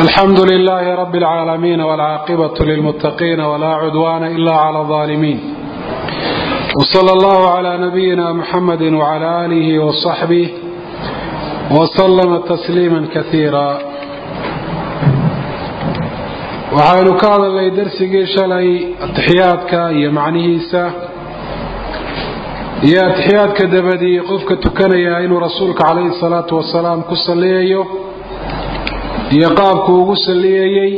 الحمد لله رب العالمين والعاقبة للمتقين ولا عدوان إلا على الظالمين وصلى الله على نبينا محمد وعلى آله وصحبه وسلم تسليما كثيرا وحاولوا كذا اللي درسي شلي التحياتك يا معنيسة يا تحياتك دبدي قفك تكنيا إنه رسولك عليه الصلاة والسلام كسليه يقابك وقسليه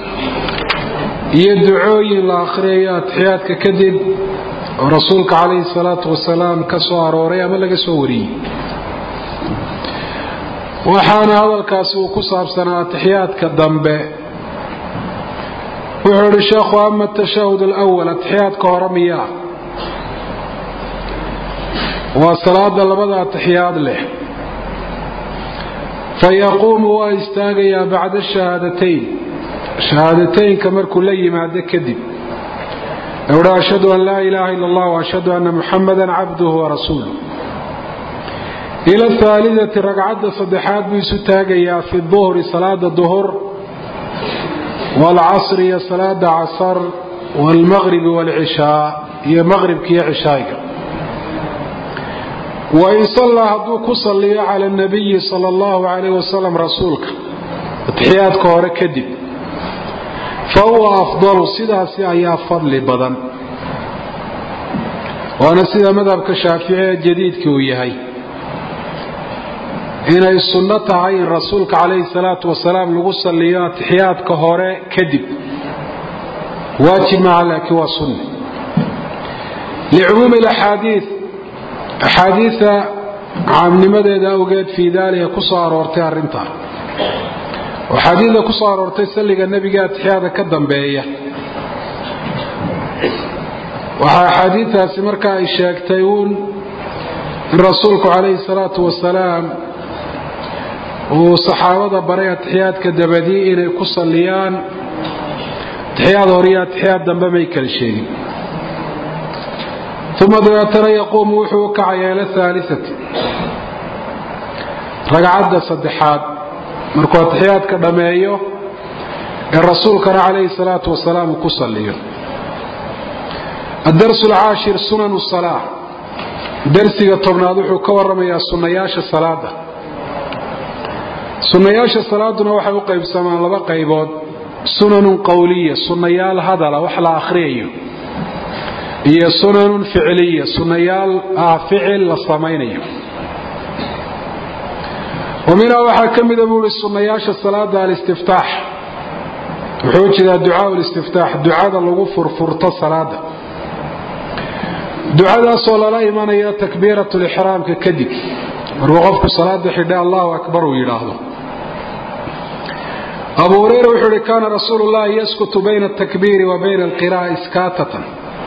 يدعوي الآخرية تحياتك كذب رسولك عليه الصلاة والسلام كسوار وريا ملك سوري وحان هذا الكاسو كصاب سنة تحياتك الضنبه وحور الشيخ أما التشهد الأول تحياتك ورمياه وصلاة لبدا تحيات له فيقوم ويستاغي بعد الشهادتين كمر كلي مع كذب أولا أشهد أن لا إله إلا الله وأشهد أن محمدا عبده ورسوله إلى الثالثة رقعد صدحات بيستاغي في الظهر صلاة الظهر والعصر يا صلاة عصر والمغرب والعشاء يا مغرب كي عشاء وإن صلى هدوك صلي على النبي صلى الله عليه وسلم رسولك تحياتك وركدب فهو أفضل سيداسي أيها فضل بدن وأنا سيدا مذهبك الشافعي الجديد كويهي هنا السنة عين رسولك عليه الصلاة والسلام لغسل لي تحياتك وركدب واجب معك وسنة لعموم الأحاديث أحاديث عام لماذا أوجد في ذلك كسار ورتي الرنتا وحديث كسار ورتي سلق النبي قال تحيادا كدن بيه وحديث سمركا الشاكتيون الرسول عليه الصلاة والسلام وصحابة برية تحيات كدبدي إلى كسليان تحيات وريات تحيات دنبا ميكل شيء ثم ترى يقوم وحوك عيال الثالثة رقعد صدحات مركو تحيات كدمايو الرسول كان عليه الصلاة والسلام كسليه الدرس العاشر سنن الصلاة درسي طبنادوحو كورمي السنياش الصلاة سنياش الصلاة نوحي وقيب سمان لبا قيبود سنن قولية سنيال هذا لوحلا أخريه هي سنن فعلية سنيال فعل للصمينية ومنها وحكم دبول السنياش الصلاة الاستفتاح وحوش الدعاء والاستفتاح دعاء الغفر فرط الصلاة دعاء صلى الله إيمانية تكبيرة الإحرام ككدك وقفك صلاة حداء الله أكبر ويلاهضه أبو هريرة وحوري كان رسول الله يسكت بين التكبير وبين القراءة إسكاتة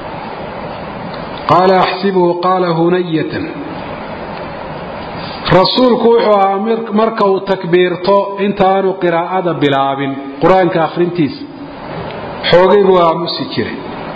قال أحسبه قال هنية رسول كوحوا مركو تكبيرتو انت آنو قراءة بلاب قرآن كآخرين حوغيب ومسكري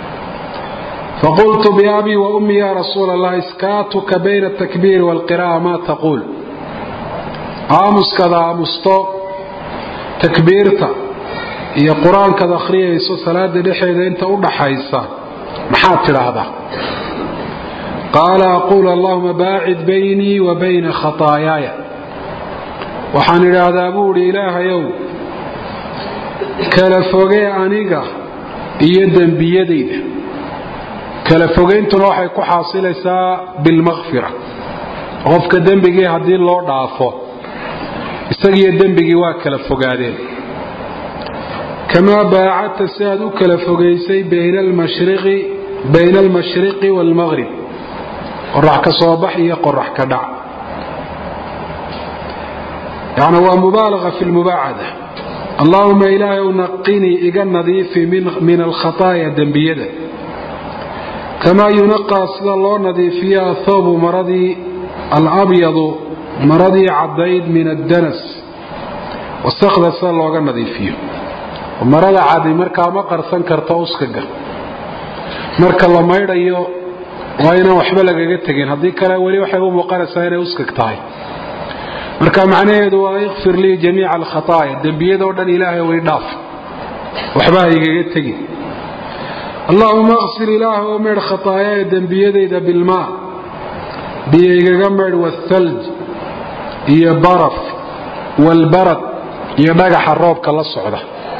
فقلت بأبي وأمي يا رسول الله اسكاتك بين التكبير والقراءة ما تقول آمس كذا آمستو تكبيرتا هي قرآن كذا أخرية يسو صلاة دحي إذا انت أولا حيثا محاتر هذا قال أقول اللهم باعد بيني وبين خطاياي وحان العذابور إله يوم كالفوغي عنيقة يدا بيدين كالفوغين تنوحي كحاصل بالمغفرة غفك الدنبقي هدي الله ضعفه استقي الدنبقي واكالفوغادين كما باعدت السادو كالفوغيسي بين المشرق والمغرب قرح كصباح هي قرح كدع يعني هو مبالغة في المباعدة اللهم إلهي ونقني إجا نظيف من الخطايا الدنبية كما ينقى صلى الله نظيفيا ثوب مرضي الأبيض مرضي عضيد من الدنس والسخذ صلى الله نظيفيه ومرضي عادي مركا مقر سنكر توسكك مركا الله ما يريو وأنا وحبة لقيت تجين هذيك كلا ولي وحبة مقارنة سائرة وسكتاي marka macnaheedu waa ighfir li jamii'a al-khataaya dambiyada oo dhan ilaahay way dhaaf waxba igaga tagi اللهم اغسل إله ومر خطاياي دنبيديدا بالماء بيغا مر والثلج يا برف والبرد يا دغخ الروب كلا سوده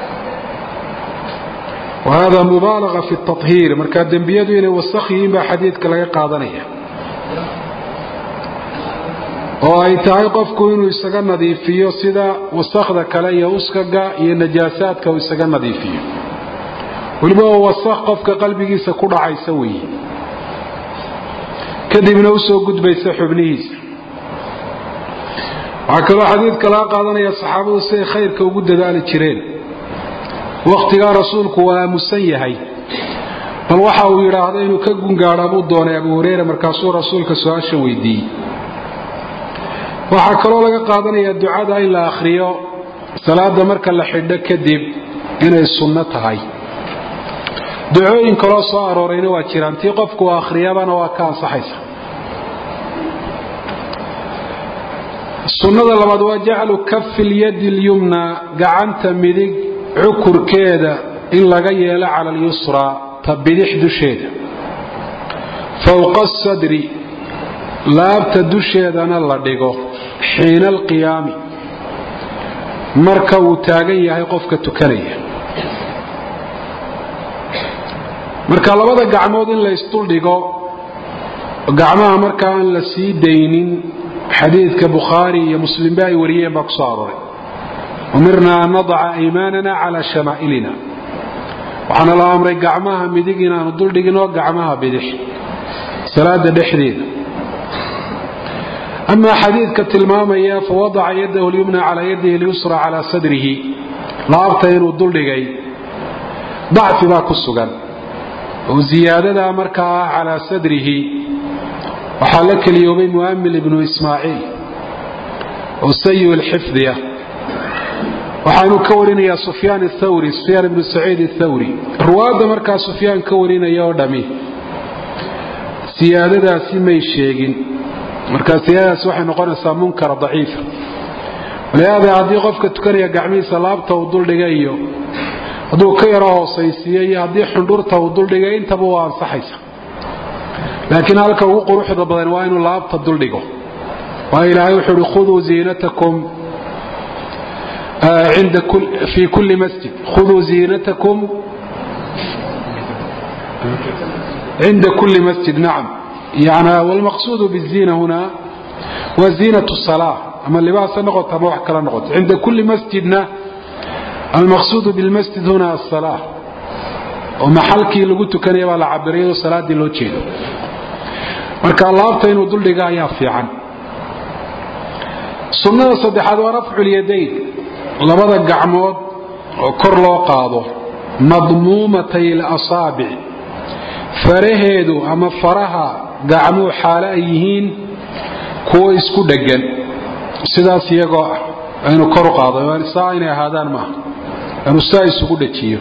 وهذا مبالغه في التطهير marka dambiyadu inay wasakhiin ba xadiidka laga qaadanaya oo ay tahay qofku inuu isaga nadiifiyo sida wasakhda kale iyo uskaga iyo najaasaadka uu isaga nadiifiyo waliba wasakh qofka qalbigiisa ku dhacaysa weey kadibna uu soo gudbaysa xubnihiisa waxa kale xadiidka la qaadanaya saxaabadu si khayrka ugu dadaali jireen waqtiga rasuulku waa musan yahay bal waxa uu yiraahday inuu ka gungaaro Abu Doonay Abu Hurayra markaasuu rasuulka su'aasha weydiiyay waxa kale laga qaadanaya ducada in la akhriyo salaada marka la xidho kadib inay sunno tahay ducooyin kale soo aroorayna waa jiraan tii qofku akhriyabana waa ka ansaxaysa sunnada labaad waa jaclu kaff al-yad al-yumna gacanta midig cukurkeeda in laga yeelo cala al-yusra tabidix dusheeda fawqa as-sadri laabta dusheedana la dhigo xiina al-qiyaami marka uu taagan yahay qofka tukanaya marka labada gacmood in la istul dhigo gacmaha marka aan la sii deynin xadiidka Bukhari iyo Muslim bay wariyeen ba ku soo aroray umirna an nad'a aymanana ala shama'ilina waxana la amray gacmaha midig inaan dul dhigino gacmaha bidix salaada dhexdeeda ama xadiidka tilmaamaya fawada'a yadahu al-yumna ala yadihi al-yusra ala sadrihi laabta inuu dul dhigay dacfi ba ku sugan وزيادة مركها على صدره وحالك اليوم مؤمل ابن إسماعيل وسيء الحفظية وحانو كورين يا سفيان الثوري سفيان بن سعيد الثوري رواد مركها سفيان كورين يا ودمي سيادة سيمي الشيقين مركها سيادة سوحي نقول منكر ضعيفة ولهذا هذه غفك تكري قعمي صلابته وضل لقايه haduu ka yaro hoosaysiiyay hadii xundurta uu dul dhigay intaba waa ansaxaysa laakiin halka uu quruxda badan waa inuu laabta dul dhigo waa ilaahay wuxuu khuduu ziinatakum عند في كل مسجد خذوا زينتكم عند كل مسجد نعم يعني والمقصود بالزينة هنا وزينة الصلاة أما اللباس نقط أما وحكرا نقط عند كل مسجدنا المقصود بالمسجد هنا الصلاة ومحلكي اللي قلت كان يبقى العبرية والصلاة دي لو تشيله marka laabta inuu dul dhigaa ayaa fiican sunnada saddexaad waa rafcul yadayn labada gacmood oo kor loo qaado madmuumatay al-asaabi faraheedu ama faraha gacmuhu xaala ay yihiin kuwa isku dhagan sidaas iyagoo inuu kor u qaado waa saa inay ahaadaan ma inuu saa isugu dhajiyo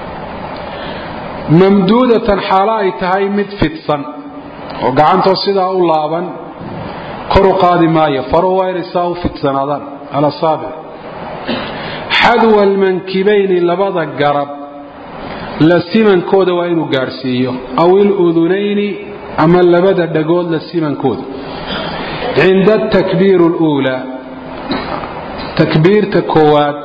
mamduudatan xaala ay tahay mid fidsan oo gacantoo sidaa u laaban kor u qaadi maayo faruhu waa inay saa u fidsanaadaan al-asaabi xadwa almankibayni labada garab la simankooda waa inuu gaarsiiyo aw il-udunayni ama labada dhagood la simankooda cinda takbiir اlأuulى takbiirta koowaad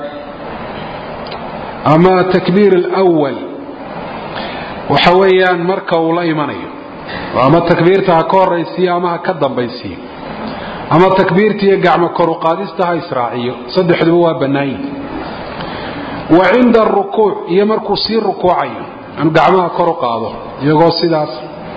ama takbiir اlأwal waxa weeyaan marka uu la imanayo ama takbiirta ha ka horaysiyo ama ha ka dambaysiyo ama takbiirta iyo gacmo kor u qaadista ha israaciyo saddexduba waa bannaan wa cinda rukuuc iyo markuu sii rukuucayo in gacmaha kor u qaado iyagoo sidaas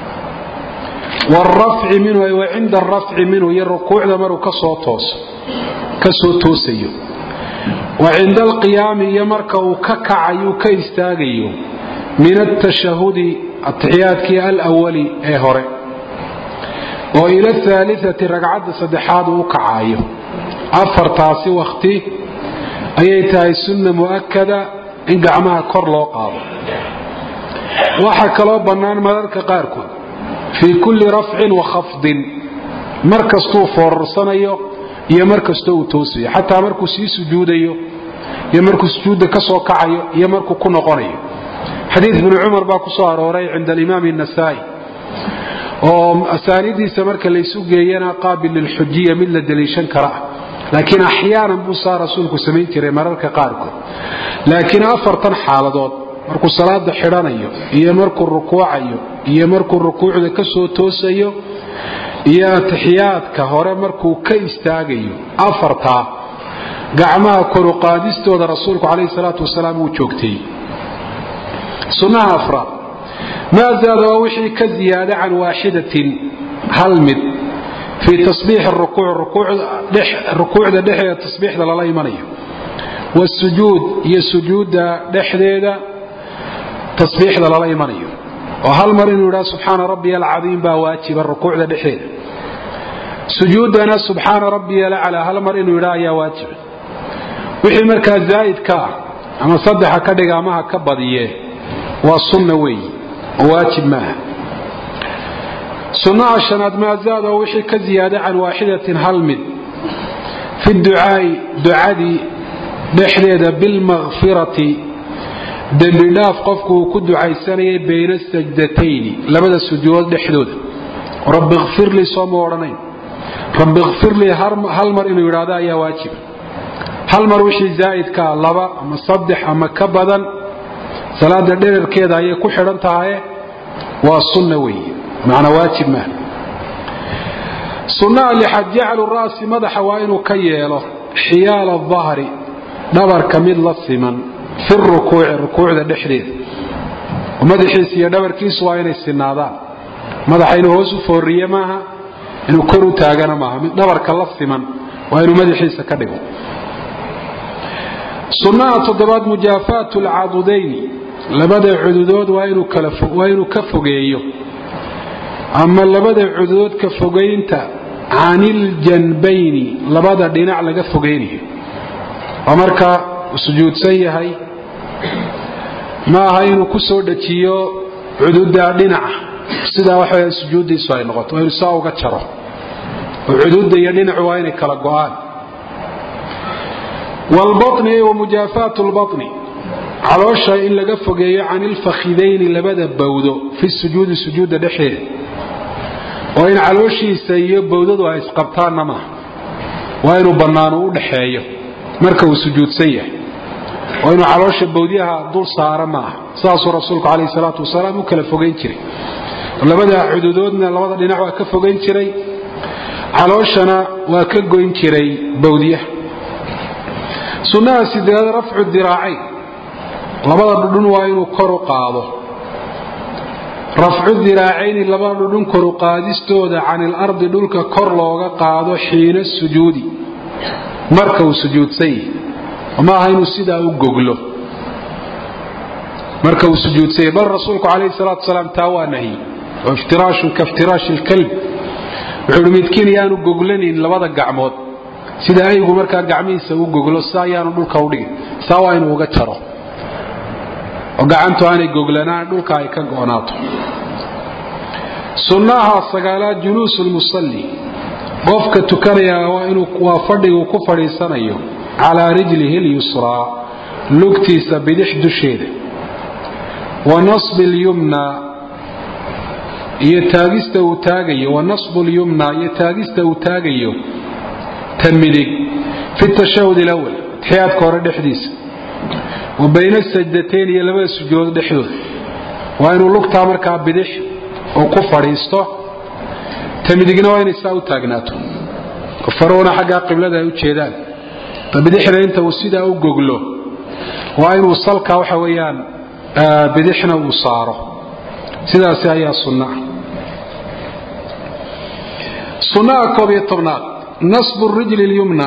والرفع منه وعند الرفع منه يركوع ذمر كسو توسيو وعند القيام يمرك وككعي وكيستاغيو من التشهد التحيات كي الأولي هوري وإلى الثالثة رقعد صدحاد وكعايو أفر تاسي وقتي أيتها السنة مؤكدة إن قعمها كور لو قاضي وحكى لو بنان مدرك قاركو في كل رفع وخفض مركز طوفر صنيو iyo markasta uu toosiyo xataa markuu sii sujuudayo iyo markuu sujuudda ka soo kacayo iyo markuu ku noqonayo xadiis ibn Umar baa ku soo arooray cinda al-Imam an-Nasa'i oo asaanidiisa marka la isu geeyana qaabil lil hujjiyya mid la daliishan kara laakiin axyaanan buu saa rasuulku sameyn jiray mararka qaarkood laakiin afartan xaaladood markuu salaada xidhanayo iyo markuu rukuucayo iyo markuu rukuucda ka soo toosayo iyo tahiyaadka hore markuu ka istaagayo afarta gacmaha kor u qaadistooda rasuulku kaleey salaatu wasalaam uu joogtay sunnaha afraad ما زاد وحي كزيادة عن واحدة هلمد في تصبيح الركوع الركوع ده دحية تصبيح ده الله يمنيه والسجود يسجود ده دحية تصبيح ده الله يمنيه وهل مرين ولا سبحان ربي العظيم بواجب الركوع ده دحية سجود أنا سبحان ربي الأعلى هل مرين ولا يا واجب وحي مركز زايد كا أما صدح كدقا معها كبضيه والصنة وي واجب معها سنة عشان ما زاد وحي كزيادة عن واحدة هلمد في الدعاء دعادي بحديدة بالمغفرة دملاف قفكو كدعاء سنة بين السجدتين لبدا السجود لحدود رب اغفر لي صوم ورنين رب اغفر لي هلمر إنه يرادا يا واجب هلمر وحي زائد كاللبا أما صدح أما كبدا صلاة الدير كذا هي كحرن تاعي والسنة وي معنى واجب ما سنة اللي حد جعل الرأس مدح وينه كياله حيال الظهر دبر كمل لصمن في الركوع ذا دحريد ومدحيس يا دبر كيس وين السنادان مدحينه هو سفورية معها إنه كرو تاجنا معها دبر كلصمن وينه مدحيس كدقه سنة تضبط مجافات العضدين لبدا عدودود وينو كفوغيو اما لبدا عدودود كفوغينتا عن الجنبين لبدا ديناع لغا فوغيني ومركا سجود سيهي ما هينو كسو دجيو عدودا ديناع سدا waxa sujuudiisu ay noqoto way soo uga jaro عدودا iyo dinac waa inay kala go'aan والبطن ومجافات البطن علوشا إن لقفقه عن الفخذين لبدا بودو في السجود دحيه وإن علوشي سيب بودو وإسقبتان ما وإن بنانو دحيه مركو السجود سيح وإن علوشا بوديها دول صار ما ساسو رسولك عليه الصلاة والسلام وكلفقين شري لبدا حدودنا لبدا لنعوى كفقين شري علوشنا وكقين شري بوديه سنة سيدنا رفع الذراعين لبدا دون واينو كرو قادو رفع الذراعين لبدا دون كرو قادستودا عن الارض دولك كور لوغا قادو حين السجود مركو سجود سي وما هينو سيدا او غوغلو مركو سجود سي بل رسولك عليه الصلاه والسلام تاوا نهي وافتراش كافتراش الكلب وحرمتكين يانو غوغلنين لبدا غعمود sida aygu marka gacmihiisa uu goglo saayaan dhulka u dhigay saawa inuu uga jaro oo gacantu aanay goglanaa dhulka ay ka go'naato sunnaha sagaalaad juluusul musalli qofka tukanaya waa inuu waa fadhigu ku fadhiisanayo ala rijlihi al-yusra lugtiisa bidix dusheeda wa nasb al-yumna yataagista uu taagayo wa nasb al-yumna yataagista uu taagayo تمدق في التشهد الأول تحيات كورة حديث وبين السجدتين يلبس السجود دحدود وإنه لقطة مركب بدح وكفر يسته تمدقنا وين يساو تاجناته كفرونا حاجة قبل ده يوتشيدان فبدحنا أنت وسيدا أو جوجلو وإنه وصلك وحويان بدحنا وصاره سيدا سيا صنع كوبي طبنات نصب الرجل اليمنى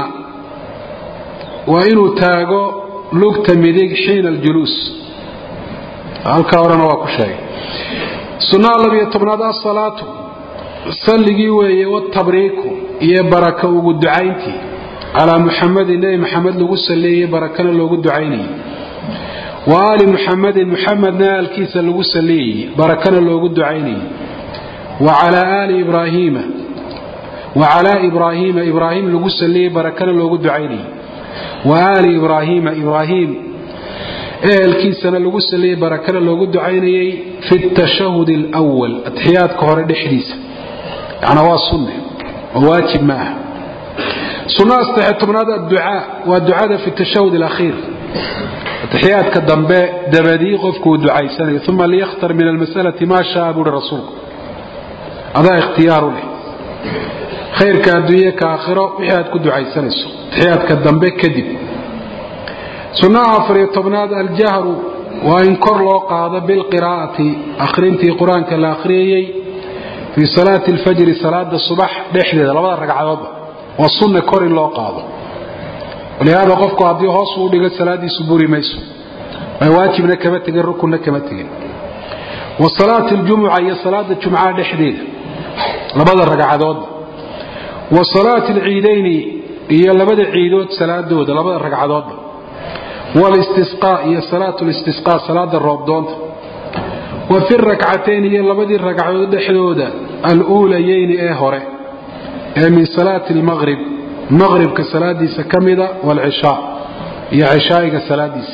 وإنه تاغو لوك مديق حين الجلوس الكورنا وكشاي سنة الله يطبنا الصلاة صلي والتبريك يا بركة وقدعينتي على محمد النبي محمد لو صلي بركنا لو قدعيني وآل محمد نال كيس لو صلي بركنا لو قدعيني وعلى آل إبراهيم وعلى إبراهيم لغو سليه بركنا لغو دعيني وآل إبراهيم الكيسنا لغو سليه بركنا لغو دعيني في التشهد الأول التحيات كهر الحديث يعني هو السنة وواجب معه سنة استحيت من هذا الدعاء والدعاء في التشهد الأخير التحيات كالدنباء دبادي قفك ودعاء سنة ثم ليختر من المسألة ما شاء أبو الرسول هذا اختيار له خير كالدنيا كآخرة وحيات كدعاء سنة التحيات كالدنباء كذب سنة عفريت من هذا الجهر وإن كر لوقع بالقراءة أخرينتي قرآن كالآخرية في صلاة الفجر صلاة الصبح لحدة لبدا ركعات والسنة كر لوقع ولهذا قفك عبدي هوس ودغ صلاه سبوري ميسو اي واجبنا كما تجي ركننا كما تجي وصلاه الجمعه هي صلاه الجمعه دحديده لبدا ركعات وصلاه العيدين هي لبدا عيدود صلادود لبدا ركعات والاستسقاء هي صلاه الاستسقاء صلاه الروبدون وفي الركعتين هي لبدي ركعات دحدوده الاوليين هره من صلاه المغرب كسلاديس كمدة والعشاء هي عشاء كسلاديس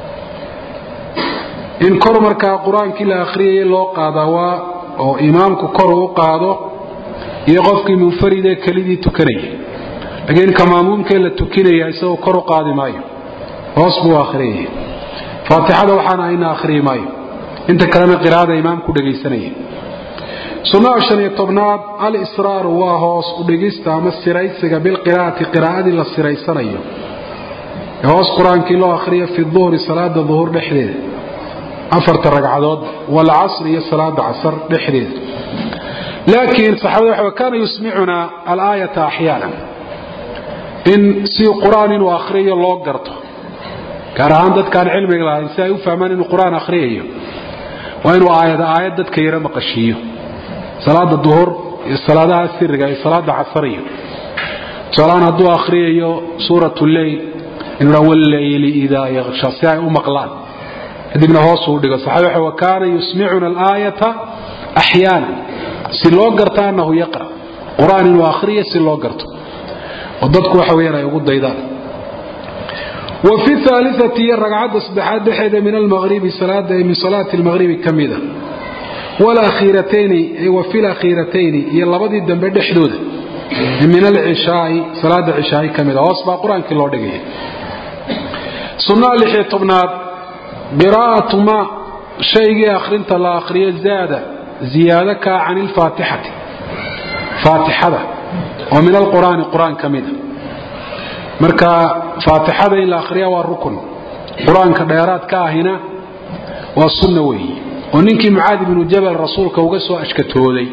إن كرمركا قرآن كلا آخرية لو قادوا أو إمامك كرو قادوا يغفك منفردة كليدي تكني لكن كما ممكن لتكني يسوي كرو قادم مايو وصبوا آخرية فاتحة وحانا إن آخرية مايو انت كلام قراءة إمامك دقي سنية سنة عشان يطبناد الإصرار وهوس ودقيستا أما السرايسة بالقراءة قراءة للسرايسة هوس قرآن كيلو آخرية في الظهر صلاة الظهر بحديد أفرت الرقعات والعصر هي صلاة عصر بحديد لكن صحابة كان يسمعنا الآية أحيانا إن سي قرآن وآخرية الله قرته كان عندك كان علم إنسان يفهمان إن القرآن آخرية وإنه آيات كيرا مقشيه صلاة الظهر الصلاة السرية صلاة عصرية صلاة الظهر آخرية سورة الليل إن والليل إذا يغشى ساعة ومقلان هذه من هوصه دقة صحيح وكان يسمعنا الآية أحيانا سلوغرت أنه يقرأ قرآن وآخرية سلوغرت وضدك وحوينا يقول ديدان وفي الثالثة هي الركعات الصباحات حيث من المغرب صلاة من صلاة المغرب كميدة والأخيرتين وفي الأخيرتين يلا بدي الدنبا حدود من العشاء صلاة العشاء كميدة وصبا قرآن كله دقيقة سنة لحي طبنات قراءة ما شيء آخرين تلا آخرية زيادة عن الفاتحة فاتحة ومن القرآن كميدة مركا فاتحة إلى آخرية والركن قرآن كديارات كاهنة والسنوي وننكي معاذ بن جبل رسولك وقسوا أشكته لي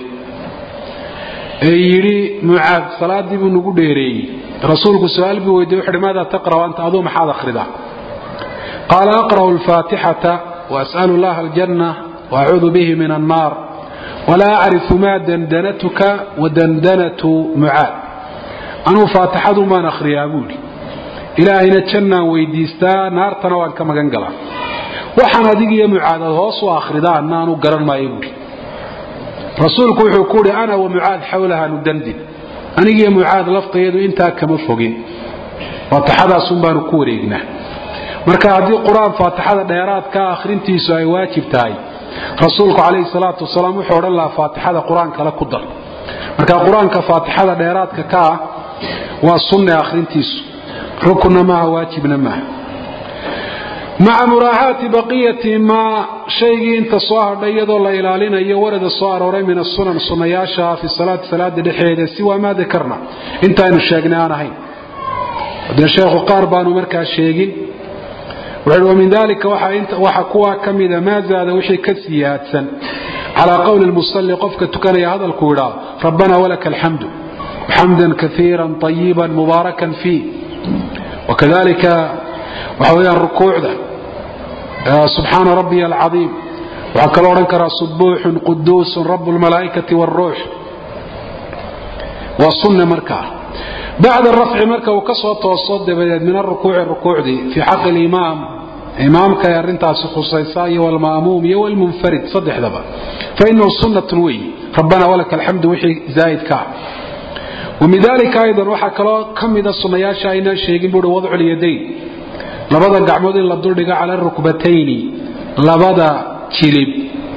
يري معاذ صلاة دي بن قديري رسولك سؤال بويدي وحر ماذا تقرأ وأنت أظوم حاذا خردا قال أقرأ الفاتحة وأسأل الله الجنة وأعوذ به من النار ولا أعرف ما دندنتك ودندنة معاذ أنه فاتحة ما نخري أقولي إلهي نتشنى ويديستا نار تنوان كما قنقلا وحنا ديقيا معاذ الهوص وآخردا أنه قرن ما يقول رسولك وحكولي أنا ومعاذ حولها ندندن أنا يا معاذ لفظ يدو إنتا كما فوقين فاتحة سنبان كوريقنا marka hadii quraan faatixada dheeraad ka akhrintiisu ay waajib tahay rasuulku kaleey salaatu wasalaam wuxuu oran la faatixada quraanka la ku dar marka quraanka faatixada dheeraadka ka waa sunna akhrintiisu rukna ma waajibna ma مع مراعاة بقية ما شيء انت صاهر ديدو لا إلالينيو ورد صاهر من السنن سنياشا في صلاة دحيدة سوى ما ذكرنا انت اينو الشيقنا انا هين ودن الشيخ قاربان ومركا الشيقين ومن ذلك وحكوا كمذا ما زاد وحي كسياتسا على قول المصلي قفك تكني هذا الكورا ربنا ولك الحمد حمدا كثيرا طيبا مباركا فيه وكذلك وحويا الركوع ده سبحان ربي العظيم وكلو رنكر سبوح قدوس رب الملائكة والروح والصنة مركع بعد الرفع مركع وكسوة والصد من الركوع دي في حق الإمام إمامك يرنت خصيصاي والمأموم والمنفرد صدح دبا فإنه السنة وي ربنا ولك الحمد وحي زايد كعب ومن ذلك أيضا وحكى كم إذا الصنياشة أين شيء يقول وضع اليدين لبدا قعمود للضرق على الركبتين لبدا كلب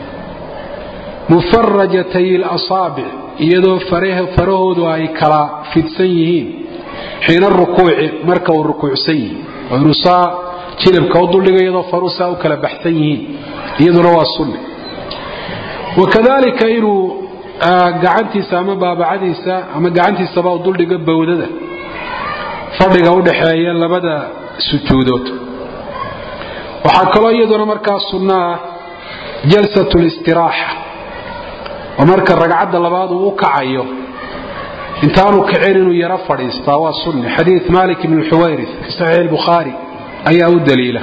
مفرجتي الأصابع يدو فرهود وأي كلا في السيهين حين الركوع مركو الركوع سيه ونصا كلب كوضل يدو فرسا وكلا بحثيهين يدو روا السنة وكذلك إنه قعنتيسا أما بابعديسا أما قعنتيسا باو دول دقا بودده فضيقا ودحايا لبدا سجودوت وحكا يدونا مركا السنة جلسة الاستراحة ومركا الرقعد لباد وكعيو انتانو كعيرين يرفض استوى السنة حديث مالك بن الحويرث في صحيح البخاري أي دليله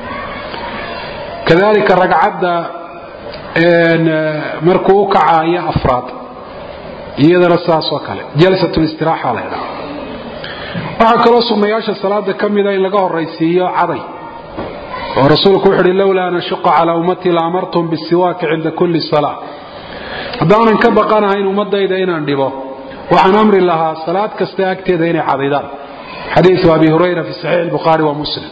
كذلك الرقعد مركو كعاية أفراد يدر الساس وكاله جلسة الاستراحة عليها وحكى رسول ما يعيش الصلاة كم إذا لقاه الرئيسية عضي ورسولك وحر لولا أن أشق على أمتي لأمرتهم بالسواك عند كل صلاة هذا أن كبقانا هين أمد إذا أندبه وعن أمر لها صلاة كستاكت إذا عضيدان حديث أبي هريرة في صحيح البخاري ومسلم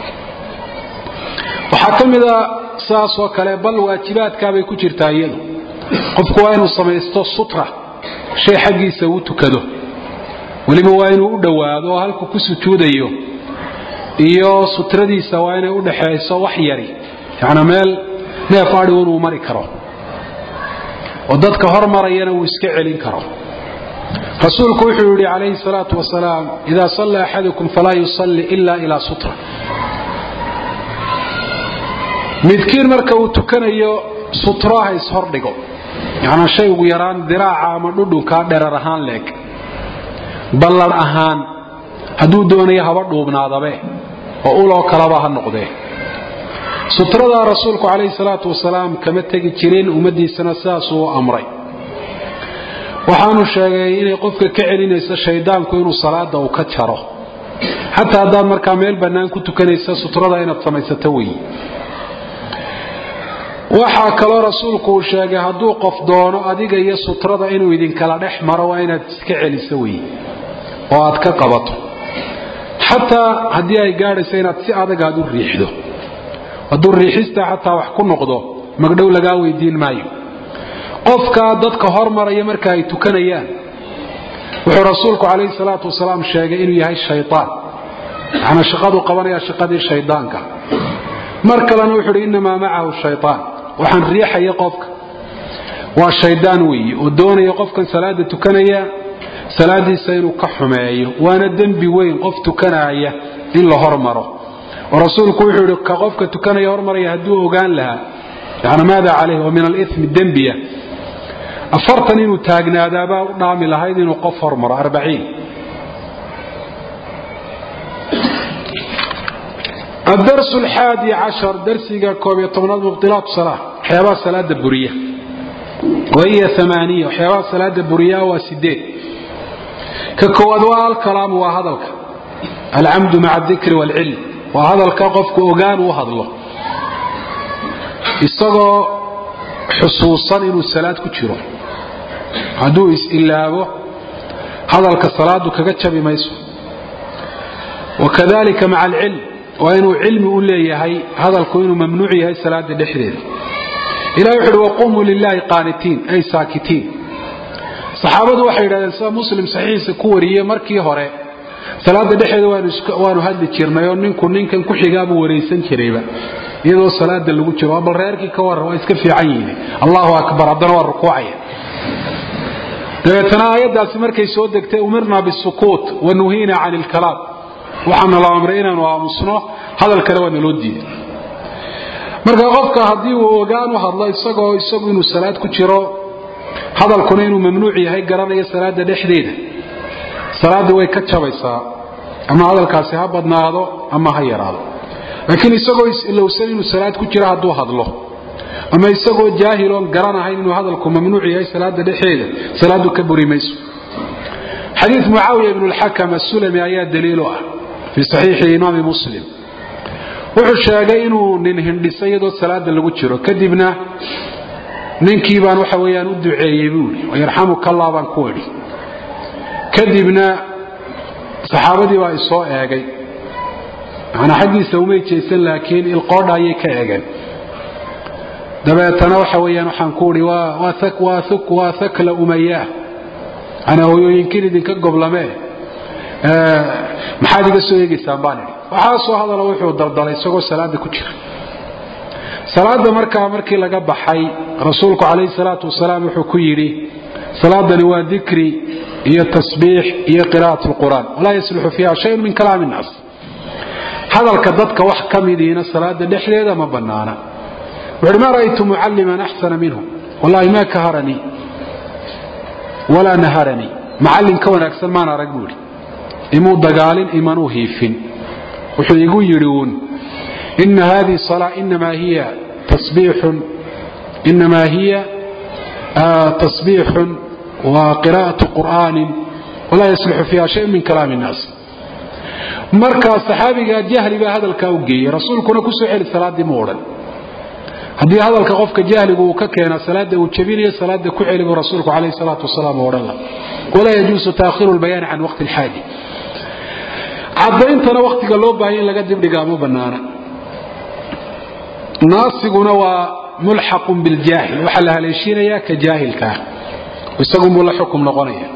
وحكم إذا saas oo kale bal waajibaadka bay ku jirtaa iyadu qofku waa inuu sameesto sutra shay xaqiisa uu tukado waliba waa inuu u dhawaado halku ku sujuudayo iyo sutradiisa waa inay u dhaxayso wax yari yaana meel neefaadi uu mari karo oo dadka hormarayana uu iska celin karo rasuulku wuxuu yiri kaleey salaatu wasalaam idha salla ahadukum fala yusalli illa ila sutra midkiin marka uu tukanayo sutraha is hordhigo yaana shay ugu yaraan diraaca ama dhudhunka dherer ahaan leeg ballan ahaan haduu doonayo haba dhuubnaadabe oo ulo kalaba ha noqdee sutrada rasuulku kaleey salaatu wasalaam kama tagi jireen umadiisana saas uu amray waxaanu sheegay inay qofka ka celinayso shaydaanku inuu salaada uu ka jaro hatta haddii marka meel banaan ku tukanayso sutrada inaad samaysato weey waxa kale rasuulku uu sheegay haduu qof doono adiga iyo sutrada inuu idin kala dhex maro waa inaad iska celiso weey oo aad ka qabato hatta hadii ay gaadhayso inaad si adag aad u riixdo haduu riixista hatta wax ku noqdo magdhow laga weydiin maayo qofka dadka hormaraya marka ay tukanayaan wuxuu rasuulku kaleey salaatu wasalaam sheegay inuu yahay shaytaan ana shaqadu qabanaya shaqadii shaydaanka markalana wuxuu inma ma'ahu shaytaan waxaan riixaya qofka waa shaydaan weey oo doonaya qofkan salaada tukanaya salaadiisa inuu ka xumeeyo waana dambi weyn qof tukanaya in la hormaro oo rasuulku wuxuu yiri ka qofka tukanaya hormaraya haduu ogaan laha yaana maada عليه ومن الاثم الدنبيه afartan inuu taagnaadaaba u dhaami lahayd inuu qof hormaro 40 الدرس 11 درسيga 11 مبطلات الصلاه حيابا صلاه بريه وهي 8 حيابا صلاه بريه و8 ككواد والكلام وهذلك العمد مع الذكر والعلم وهذلك قفك اوغان وهدله isagoo xusuusan inuu salaad ku jiro haduu is ilaabo hadalka salaadu kaga jabi mayso وكذلك مع العلم وإنه علم أوليه هذا الكون ممنوع هي صلاة الدحرير إلى يحر وقوموا لله قانتين أي ساكتين صحابة وحيد هذا مسلم صحيح كورية مركي هراء صلاة الدحرير وانو هذا الشرميون ننكن كحجاب وريسن كريبا يدو صلاة اللي قلت بل ريركي كور ويسكف في عينه الله أكبر عبدنا والركوعي لأننا آيات مركي سودك أمرنا بالسكوت ونهينا عن الكلام وحنا الله أمرينا ومصنوع هذا الكلام الودي marka qofka hadii uu ogaano hadla isagoo inuu salaad ku jiro hadalkuna inuu mamnuuc yahay garanaya salaada dhexdeeda salaada way ka jabaysaa ama hadalkaasi ha badnaado ama ha yaraado laakiin isagoo ilowsan inuu salaad ku jiro haduu hadlo ama isagoo jaahiloon garanahay inuu hadalku mamnuuc yahay salaada dhexdeeda salaadu ka burimayso حديث معاوية بن الحكم السلمي آيات دليله في صحيح إمام مسلم وحشاقي inuu nin hindhisaydo salaada lagu jiro kadibna ninkii baan waxa weeyaan u duceeyay buuli yarhamuka Allah baan ku wadi kadibna saxaabadii baa isoo eegay ana xaqiisa uma jeesan laakiin ilqoodha ayay ka eegeen dabeetana waxa weeyaan waxaan ku uri waa thakla umayya ana hooyooyinkiin idinka goblame maxaad iga soo eegaysaan baan idhi waxaa soo hadala wuxuu daldalay isagoo salaada ku jira salaada markii laga baxay rasuulku calayhi salaatu wasalaam wuxuu ku yidhi salaadani waa dikri iyo tasbiix iyo qiraa'atu alqur'aan walaa yasluxu fiiha shayun min kalaami nnaas hadalka dadka wax ka midiina salaada dhexdeeda ma bannaana wuxuuhi ma ra'aytu mucalliman axsana minhu wallahi ma kaharanii walaa naharanii macallin ka wanaagsan maan arag buuhi imuu dagaalin imanuu hiifin wuxuu igu yidhi uun ina hadihi salaa inamaa hiya tasbiixun wa qiraa'atu qur'aanin walaa yasluxu fiiha shayun min kalaami nnaas markaa saxaabigaa jahli baa hadalkaa u geeyey rasuulkuna ku soo celi salaaddii mu odhan haddii hadalka qofka jahligu uu ka keena salaada uu jabinayo salaada ku celi buu rasuulku calayhi salaatu wasalaam u odhan laha walaa yajuusu taakhiru lbayaani can waqti alxaaja cadayntana waqtiga loo baahaya in laga dibdhigaa ma bannaana naasiguna waa mulxaqun biljaahil waxaa la haleeshiinayaa ka jaahilkaa isagunbuu la xukum noqonaya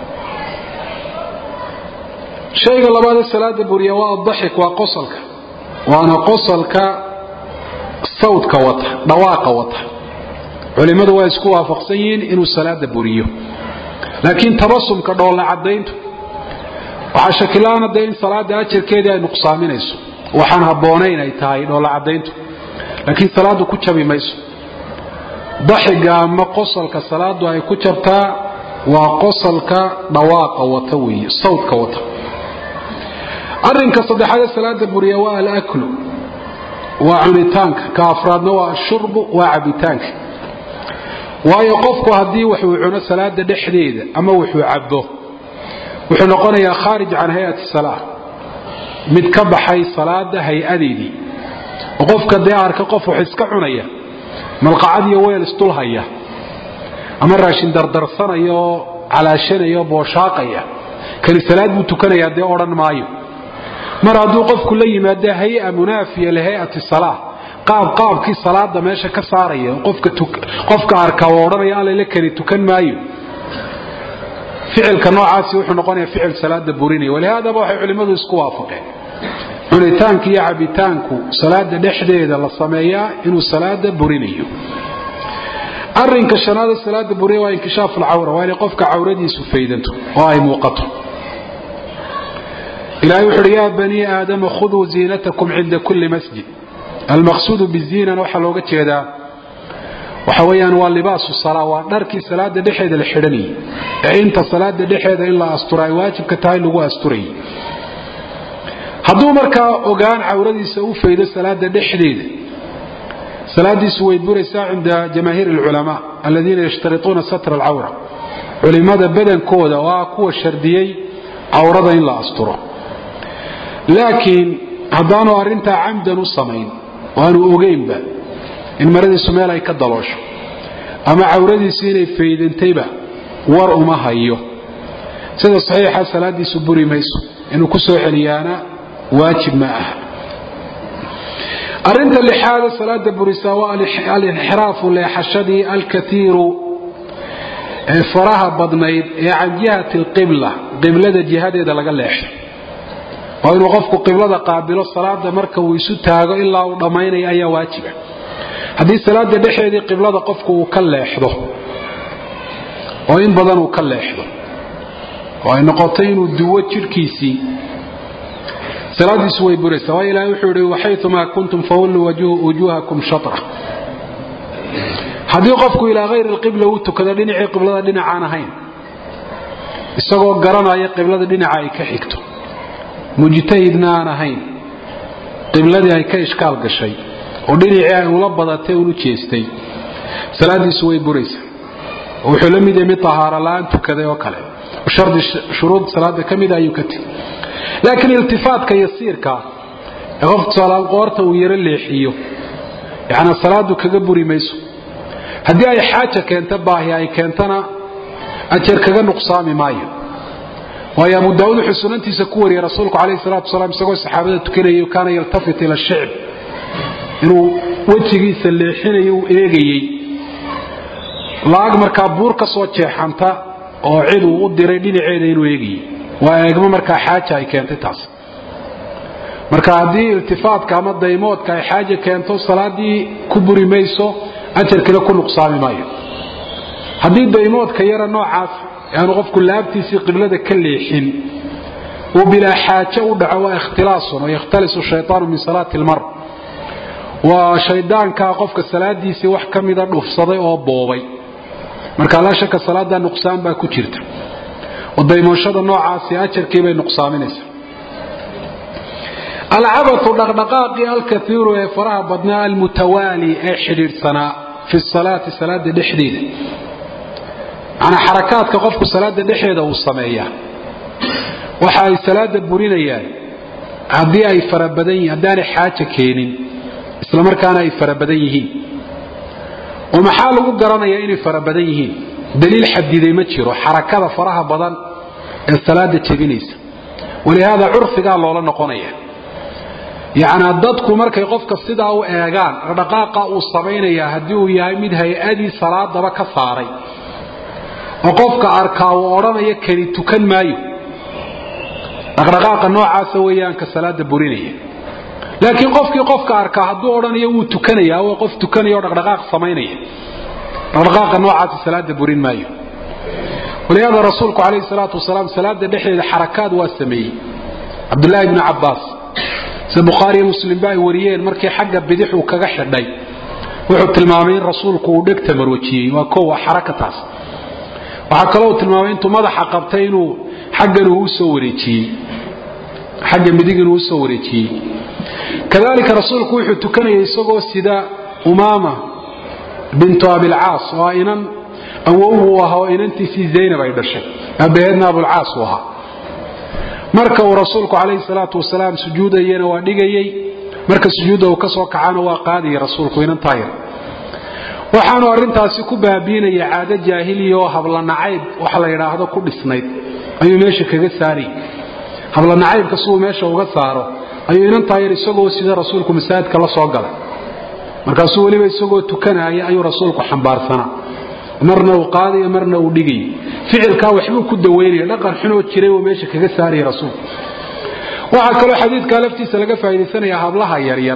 shayga labaadee salaada buriya waa adaxik waa qosolka waana qosolka sawdka wata dhawaaqa wata culimmadu waa isku waafaqsan yihiin inuu salaada buriyo laakiin tabasumka dhoolla cadayntu waxaa shakilaana dee in salaada ajarkeedii ay nuqsaaminayso waxaan habboonayn ay tahay dhoolla cadayntu laakiin salaadu ku jabi mayso daxiga ama qosolka salaadu ay ku jabtaa waa qosolka dhawaaqa wata weeye sawdka wata arrinka saddexaad salaada buriya waa al-aklu waa cunitaanka ka afraadna waa ashurbu waa cabitaanka waayo qofku haddii wuxuu cuno salaada dhexdeeda ama wuxuu cabo wuxuu noqonayaa khaarij can hay-ati salaa mid ka baxay salaada hay-adeedii oo qofka dee arka qof wax iska cunaya malqacad iyo weel isdulhaya ama raashin dardarsanaya oo calaashanaya oo booshaaqaya kani salaad buu tukanayaa dee odhan maayo mar hadduu qofku la yimaado hay-a munaafiya lihay'ati salaa qaabkii salaada meesha ka saaraya qofka arka oo odhanaya alla kani tukan maayo ficilka noocaasi wuxuu noqonayaa ficil salaada burinaya walihaadaba waxay culimmadu isku waafaqeen cunitaanka iyo cabitaanku salaada dhexdeeda la sameeyaa inuu salaada burinayo arrinka shanaada salaada buriya waa inkishaafu alcawra waa inay qofka cawradiisu faydanto oo ay muuqato إلهي وحر يا بني آدم خذوا زينتكم عند كل مسجد المقصود بالزينة وحلوقة هذا وحويان واللباس الصلاة ونركي صلاة دحيدة الحرني انت صلاة دحيدة إلا أسطري واجب كتاي لغو أسطري هدو مركا أغان عوردي سوف إذا صلاة دحيدة صلاة دي سويد برسا عند جماهير العلماء الذين يشترطون ستر العورة علماء بدن كودا وقوة الشرديي عورة إلا أسطره laakiin haddaanu arrintaa camdan u samayn waanu ogeynba in maradiisu meel ay ka daloosho ama cawradiisu inay faydantayba war uma hayo sida saxiixa salaadiisu buri mayso inuu ku soo celiyaana waajib ma aha arrinta lixaad salaada burisaa waa al-inxiraafu leexashadii alkatiiru ee faraha badnayd ee can jihati alqibla qiblada jihadeeda laga leexo waa inuu qofku qiblada qaabilo salaada marka uu isu taago ilaa uu dhammaynayo ayaa waajiba haddii salaada dhexeedii qiblada qofku uu ka leexdo oo in badan uu ka leexdo oo ay noqoto inuu duwo jidhkiisii salaadiisu way buraysaa waa ilaahay wuxuu yidhi waxaytumaa kuntum fawallu wujuuhakum shatra haddii qofku ilaa hayri alqibla uu tukado dhinacii qiblada dhinacaan ahayn isagoo garanaya qiblada dhinaca ay ka xigto mujtahidna aan ahayn qibladii ay ka ishkaal gashay oo dhinacii ay ula badatay uu jeestay salaadiisu way buraysaa wuxuu la mid yahay tahaara laan tukaday oo kale shardi shuruud salaada kamid ayuu ka tagay laakiin iltifaatka yasiirka qofka salaad qoorta uu yara leexiyo yaani salaadu kaga buri mayso haddii ay xaaja keento baahi ay keentana ajar kaga nuqsaami maayo ويا أبو داود حسننتي سكوري رسولك عليه الصلاة والسلام سقوا الصحابة تكني وكان يلتفت إلى الشعب إنه وجهي سلحين يؤيجي لاج مركبور كصوت حنتا أو عدو ودريدين عيدين ويجي وأجمع مركب حاجة كانت تاس مركب دي التفات كامت دايموت كاي حاجة كانت صلاة دي كبري ميسو أجر كده كل نقصان مايو هذه دايموت كيرا نوع عاف يعني غف كل أبتي سي قبلة كل حين وبلا حاجة ودعوة اختلاص ويختلس الشيطان من صلاة المرء وشيطان كاقفك الصلاة دي سي وح كم يدر نفصدي أو بوبي مركا لا شك الصلاة دا نقصان با كتيرت والدايموشة نوع عاسي أجر كيبا نقصان نسا العبث دغدغاق الكثير وفرع بدناء المتوالي حرير سنة في الصلاة صلاة دحديد أنا حركات كقفك صلاة دحديد والصمية وحاي صلاة بورينيان عدي أي فربدين عداني حاجة كينين إسلامر كان أي فربدينهين ومحاله قرانا يأيني فربدينهين دليل حديدي متشيرو حركات فرها بدن الصلاة تبينيس ولهذا عرف قال الله لنقونيه يعني dadku markay qofka sida uu eegaan dhaqaaqa uu sameeynaya hadii uu yahay mid hay'adii salaadaba ka saaray oo qofka arkaa uu oranaya kali tukan maayo dhaqaaqa noocaas weeyaan ka salaada burinaya laakiin qofka arkaa haduu oranayo uu tukanaya oo qof tukanayo dhaqaaq sameeynaya dhaqaaqa noocaas salaada burin maayo ولهذا رسولك عليه الصلاة والسلام صلاة دحية حركات واسمي عبد الله بن عباس البخاري ومسلم باي وريين markii xagga bidix uu kaga xidhay wuxuu tilmaamay rasuulku uu dhigta marwajiyay waa koow xarakataas waxa kale uu tilmaamay intuu madaxa qabtay inuu xaggan uu soo wareejiyay xagga midigna uu soo wareejiyay kadalika rasuulku wuxuu tukanayay isagoo sida Umama bint Abi al-Aas oo inan awowhu ahaa inantiisii Zaynab ay dhashay abeedna Abu al-Aas waha marka uu rasuulku kaleey salaatu wasalaam sujuudayna waa dhigayay marka sujuuda uu ka soo kacana waa qaadiyay rasuulku inaan taayir waxaanu arintaasi ku baabiinay caado jaahiliyo habla nacayb waxa la yiraahdo ku dhisnayd ayuu meesha kaga saari habla nacaybka soo meesha uga saaro ayuu inaan taayir isagoo sida rasuulku masaajidka la soo galay markaasuu waliba isagoo tukanaya ayuu rasuulku xambaarsanaa marna uu qaadiyo marna uu dhigay ficilka waxbuu ku daweynay dhaqan xun oo jiray oo meesha kaga saaray rasuul waxa kale xadiidka laftiisa laga faa'iideysanaya hablaha yar yar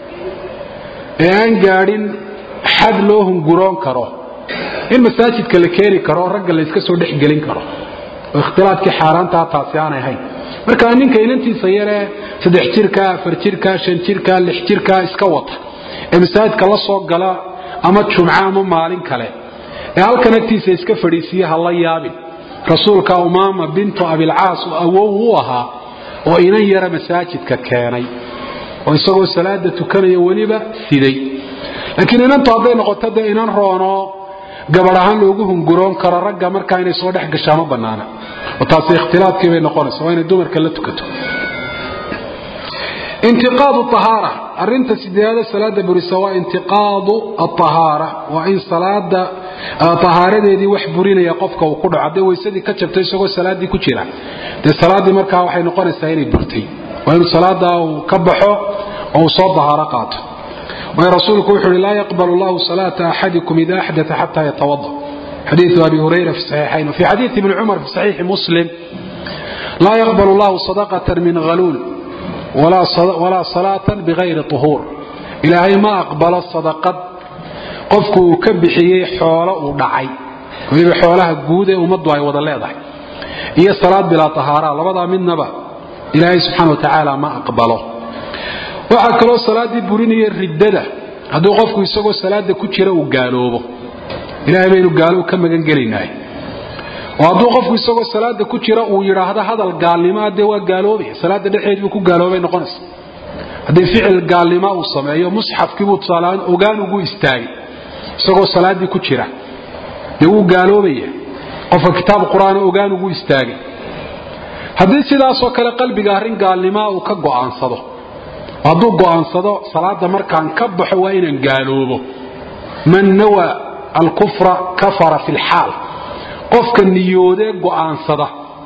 ee aan gaadhin xad loo hunguroon karo in masaajidka la keeni karo ragga la iska soo dhex gelin karo oo ikhtilaafki xaaraanta taasi aan ahayn marka ninka inantiisa yare 3 jirka 4 jirka 5 jirka 6 jirka iska wata ee masaajidka la soo gala ama jumca ama maalin kale halkan agtiisa iska fadhiisiya halla yaabin rasuulka Umama bintu Abi al-Aas awowhu ahaa oo inan yara masaajidka keenay oo isagoo salaada tukanaya waliba siday laakiin inantu haday noqoto inan roono gabadhahan loogu hunguroon karo ragga marka inay soo dhex gashaan banaana oo taas ikhtilaafkii bay noqonaysaa inay dumarka la tukato انتقاض الطهارة أرنت سيدة صلاة برسواء انتقاض الطهارة وإن صلاة طهارة دي وحبورين يقفك وقرع عدي ويسدي كتشب تيسوه صلاة دي كتيرا دي صلاة دي مركها وحي نقول السائلين برتي وإن صلاة وكبحوا أو صوت طهارقات وإن رسولك وحر لا يقبل الله صلاة أحدكم إذا أحدث حتى يتوضأ حديث أبي هريرة في الصحيحين وفي حديث ابن عمر في صحيح مسلم لا يقبل الله صدقة من غلول ولا صلاة بغير طهور إلهي ما أقبل الصدقة قفكو كبحيي حوله ودعي ويبي حولها جودة ومضوا وضليضة هي الصلاة بلا طهارة لبضع من نبا إلهي سبحانه وتعالى ما أقبله وحكروا الصلاة دي بوريني الرددة هذا قفكو يسوقوا الصلاة دي كتيرا وقالوه إلهي بينو قالوا كم جنجليناي وهذا قفكو يسوقوا الصلاة دي كتيرا ويرى هذا القالمات دي وقالوه الصلاة دي حيث بكو قالوه بين قنص هذا فعل القالمات والصمعية مصحف كيبوت صلاة وقالوا استاي isagoo salaadii ku jira uu gaaloobay qof kitaab quraan ogaan ugu istaagay hadii sidaas oo kale qalbiga arin gaalnimo uu ka go'aansado haduu go'aansado salaada markaan ka baxo waa inaan gaaloobo man nawa al-kufra kafara fi al-hal qofka niyoode go'aansada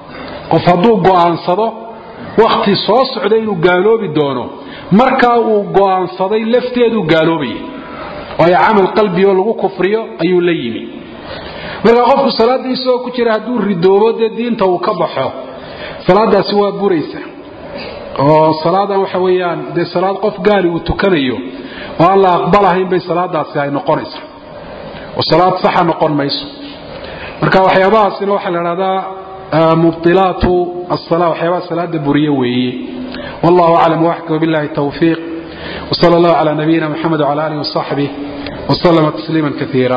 qof hadduu go'aansado waqti soo socday inuu gaaloobi doono markaa uu go'aansaday lafteedu gaaloobay oo ay amal qalbi oo lagu kufriyo ayuu la yimi marka qofku salaadiisa ku jira hadduu ridoobo diinta uu ka baxo salaadaasi waa buraysa oo salaadan waxa weeyaan salaad qof gaali uu tukanayo oo Allah aqbalahayn bay salaadaasi ay noqonaysaa oo salaad sax noqon mayso marka waxyaabahaasina waxa la yiraahdaa mubtilatu as-salah waxyaabaha salaada buriye weeye wallahu a'lam wa ahkama billahi tawfiq wa sallallahu ala nabiyyina muhammad wa ala alihi wa sahbihi wa sallama tasliman katira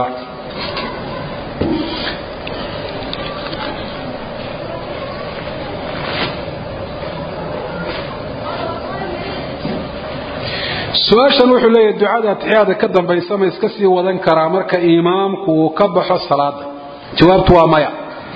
su'aashan wuxuu leeyahay ducada taxiyada ka dambaysa ma iska sii wadan karaa marka imaamku ka baxo salaada jawaabtu waa maya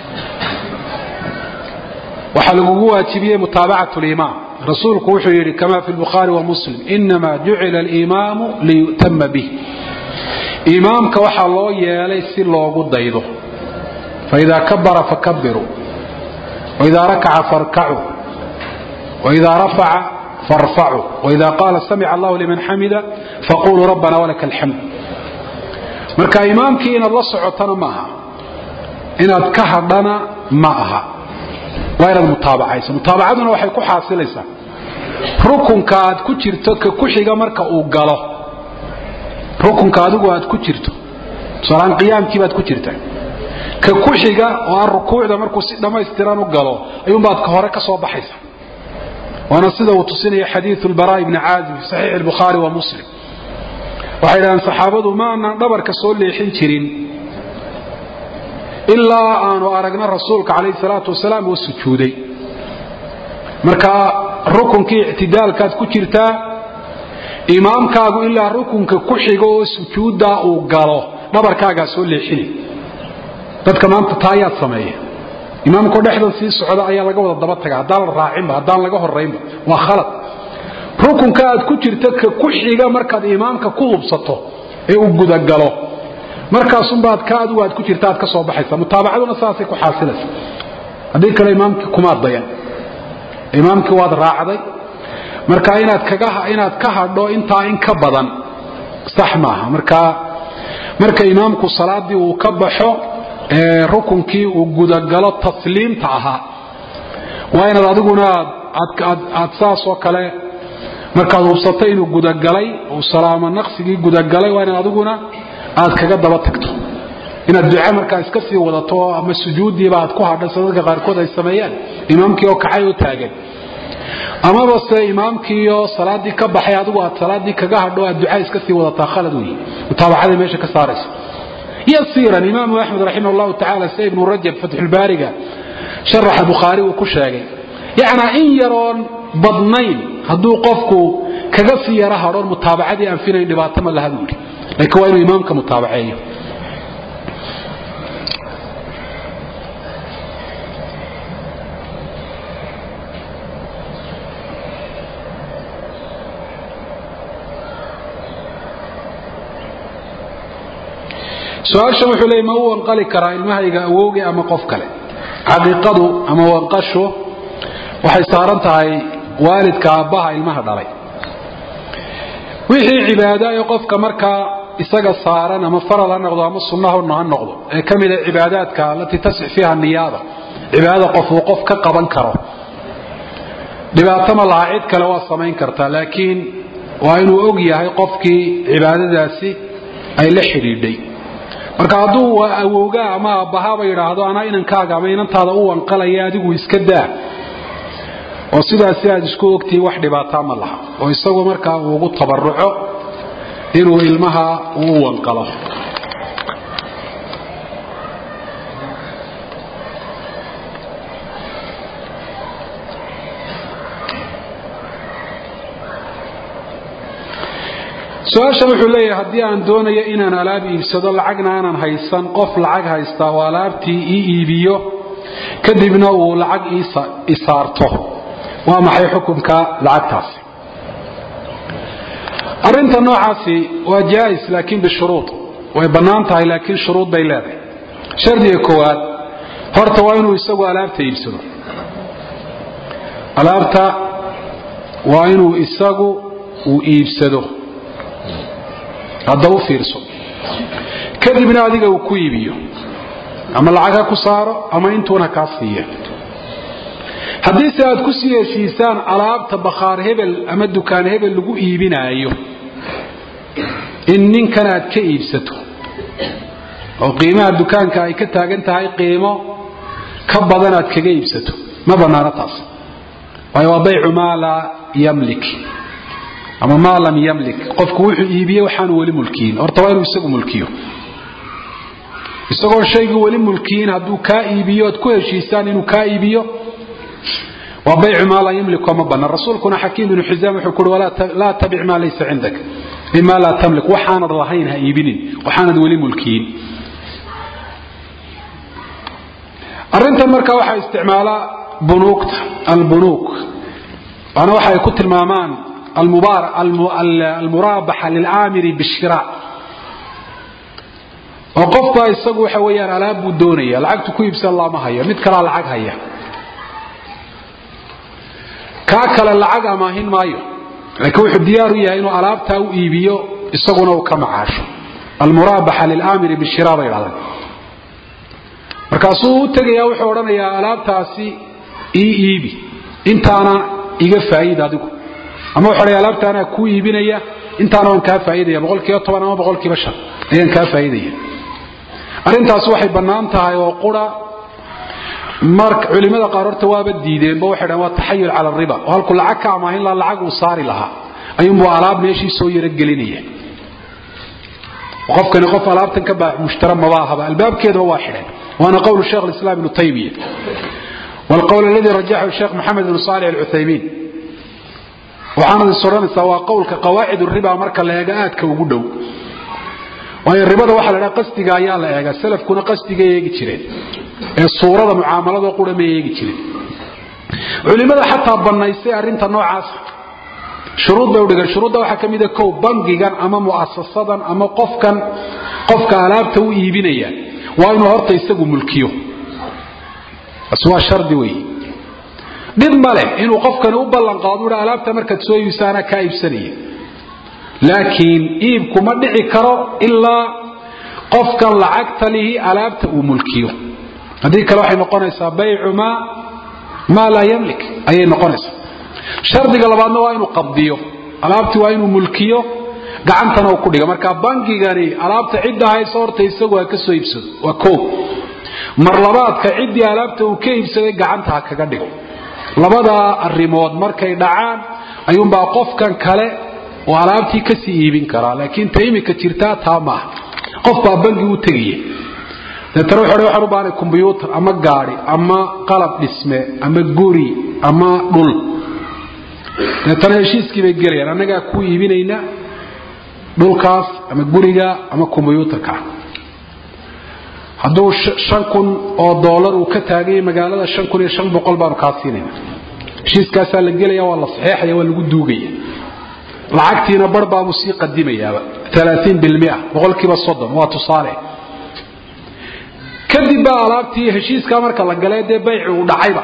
waxa lagu waajibiyay mutaabacatu al-imam rasuulku wuxuu yiri kama fi al-bukhari wa muslim inma ju'ila al-imam liyutamma bih imamka waxa loo yeelay si loogu daydo fa idha kabbara fakabbiru wa idha raka'a farka'u wa idha rafa'a فارفعوا وإذا قال سمع الله لمن حمده فقولوا ربنا ولك الحمد marka imaamkii in la socotana maaha inaad ka hadana maaha waa mutaabacaysa mutaabacaduna waxay ku xaasilaysaa rukunka aad ku jirto ka ku xiga marka uu galo rukunka adigu aad ku jirto salaan qiyaamkii baad ku jirtaa ka ku xiga oo rukuucda markuu si dhameystiran u galo ayuu baad ka hore ka soo baxaysa وانا سيده وتصيني حديث البراء بن عازب في صحيح البخاري ومسلم وحيلا ان صحابته ما ان دبر كسو ليخين جيرين الا ان ارغنا رسولك عليه الصلاه والسلام والسجودي marka rukunkii i'tidaalkaad ku jirta imaamkaagu ila rukunka ku xigo oo sujuuda uu galo dabarkaaga soo leexini dadka maanta taayaad sameeyay imaamku dhexdan si socda ayaa laga wada daba tagaa hadaan raacin hadaan laga horeyn waa khalad rukunka aad ku jirta ka ku xiga markaad imaamka ku hubsato ee uu guda galo markaas baad ka aad ku jirta aad ka soo baxaysa mutaabacaduna saasay ku xaasilaysa hadii kale imaamki kuma dayan imaamki waad raacday marka inaad ka hadho inta in ka badan sax maaha marka imaamku salaadii uu ka baxo rukunkii uu guda galo tasliimta aha waa inaad adiguna aad saaso kale markaad hubsatay inuu guda galay oo salaamo naqsigii guda galay waa inaad adiguna aad kaga daba tagto inaad duca markaa iska sii wadato ama sujuudii baad ku hadhay sadaka qaarkood ay sameeyaan imaamkii oo kacay oo taagan ama base imaamkii oo salaadii ka baxay adigu aad salaadii kaga hadho aad duca iska sii wadataa khalad weey mutaabacada meesha ka saaraysa يصير الإمام أحمد رحمه الله تعالى سيد بن رجب فتح الباري شرح البخاري وكشاغي يعني إن يرون بضنين هدو قفكو كغسي يراها رون متابعة دي أنفين إن باتما لها دولي لكن وإنه إمام كمتابعية سؤال wuxuu leeyahay ma uu anqali karaa ilmahayga awowga ama qof kale xaqiiqadu ama wanqasho waxay saaran tahay waalidka abaha ilmaha dhalay wixii cibaado ay qofka marka isaga saaran ama farad noqdo ama sunnaha noqdo ee kamida cibaadaadka lati tasix fiha niyada cibaado qof ka qaban karo dhibaato ma laha cid kale waa sameyn kartaa laakiin waa inuu og yahay qofkii cibaadadaasi ay la xiriiday marka haduu awowga ama abaha yiraahdo ana inankaaga ama inantaada uu wanqalaya adigu iska daa oo sidaas aad isku ogtii wax dhibaato ma laha oo isagu marka uu ugu tabarruco inuu ilmaha uu wanqalo su'aasha wuxuu leeyahay hadii aan doonayo inaan alaab iibsado lacagna aanan haysan qof lacag haysta oo alaabtii iibiyo kadibna uu lacag isaarto waa maxay xukunka lacagtaas arinta noocaasi waa jaayis laakiin bishuruud way banaan tahay laakiin shuruud bay leedahay shardiga koowaad horta waa inuu isagu alaabta iibsado alaabta waa inuu isagu uu iibsado hadda u fiirso kadibna adiga uu ku iibiyo ama lacag ha ku saaro ama intuuna kaa siiya haddii se aad ku sii heshiisaan alaabta bakhaar hebel ama dukaan hebel lagu iibinaayo in ninkan aad ka iibsato oo qiimaha dukaanka ay ka taagan tahay qiimo ka badan aad kaga iibsato ma banaana taas waayo waa baycu maa laa yamlik ama maa lam yamlik qofku wuxuu iibiye waxaanu weli mulkiyin horta waa inuu isagu mulkiyo isagoo shaygu weli mulkiyin hadduu kaa iibiyo ood ku heshiisaan inuu kaa iibiyo waa baycu maa laa yamlik ma banaan rasuulkuna xakiim ibnu xisaam wuxuu ku yidhi laa tabic maa laysa cindak bima laa tamlik waxaanad lahayn ha iibinin waxaanad weli mulkiyin arrintan markaa waxaa isticmaalaa bunuugta albunuug waana waxa ay ku tilmaamaan almuraabaxa lilaamiri bishiraac oo qofbaa isagu waxa weeyaan alaab buu doonaya lacagtu ku iibsan lama hayo mid kalaa lacag haya kaa kale lacag amaahin maayo laakiin wuxuu diyaar u yahay inuu alaabtaa u iibiyo isaguna uu ka macaasho almuraabaxa lilaamiri bishiraac bay yidhahdeen markaasuu u tegayaa wuxuu odhanayaa alaabtaasi ii iibi intaana iga faa'iid adigu ama wuxuu odhanayaa alaabtaana kuu iibinaya intaana waan kaa faa'iidaya 10% ama 5% ayaan kaa faa'iidaya arrintaas waxay bannaan tahay oo qura marka culimada qaar horta waaba diideenba waxay dhahaan waa taxayul cala riba oo halku lacag ka amaahin la lacag uu saari lahaa ayuunbuu alaab meeshii soo yara gelinaya qofkani qof alaabtan ka baax mushtara mabaahaba albaabkeedaba waa xidhan وانا قول الشيخ الإسلام ابن تيمية والقول الذي رجحه الشيخ محمد بن صالح العثيمين وحانا السوران سواء قول كقواعد الربا مركا لهجاءات كوجودو وهي الربا ده واحد لا قصدي جايا لا يجا السلف كنا قصدي جاي يجي تشرين الصورة معاملة وقول ما يجي تشرين علماء حتى بنايسي أرنت النوع عاصر شروط ده ودقر شروط ده وحكم إذا كو بنجي كان أما مؤسسة أما قف كالاب توي بنيا وإنه هرت يستجو ملكيه أسوا شرط وي ضد ماله إنه قف كان أبلغ قادور آلاف تمركز سوي سنة كايب سنية لكن إيبكم ما دعي كرر إلا قف كان لعقت له آلاف وملكيه هذيك الواحد نقنص بيع ما لا يملك أي نقنص شرط قلبنا وإنه قبضيه آلاف وإنه ملكيه gacantana uu ku dhiga marka bangigani alaabta cidda hay soortay isagoo ka soo iibsado waa koob mar labaadka cidii alaabta uu ka iibsaday gacanta kaga dhigo labada arimood markay dhacaan ayuun baa qofkan kale oo alaabtii ka sii iibin kara laakiin taymika jirta taama qof baa bangi u tagay dadaro waxaan u baahnay computer ama gaari ama qalab dhisme ama guri ama dhul dadana heshiiskii bay galayaan anaga ku iibinayna dhulkaas ama guriga ama kombiyuutarka hadduu $5,000 uu ka taagay magaalada 5,500 baan ka siinayna heshiiskaas la gelaya waa la saxiixaya waa lagu duugaya lacagtiina barbaa musii qadimayaaba 30% 30% waa tusaale kadib baa alaabtii heshiiska marka la galay de bay'u u dhacayba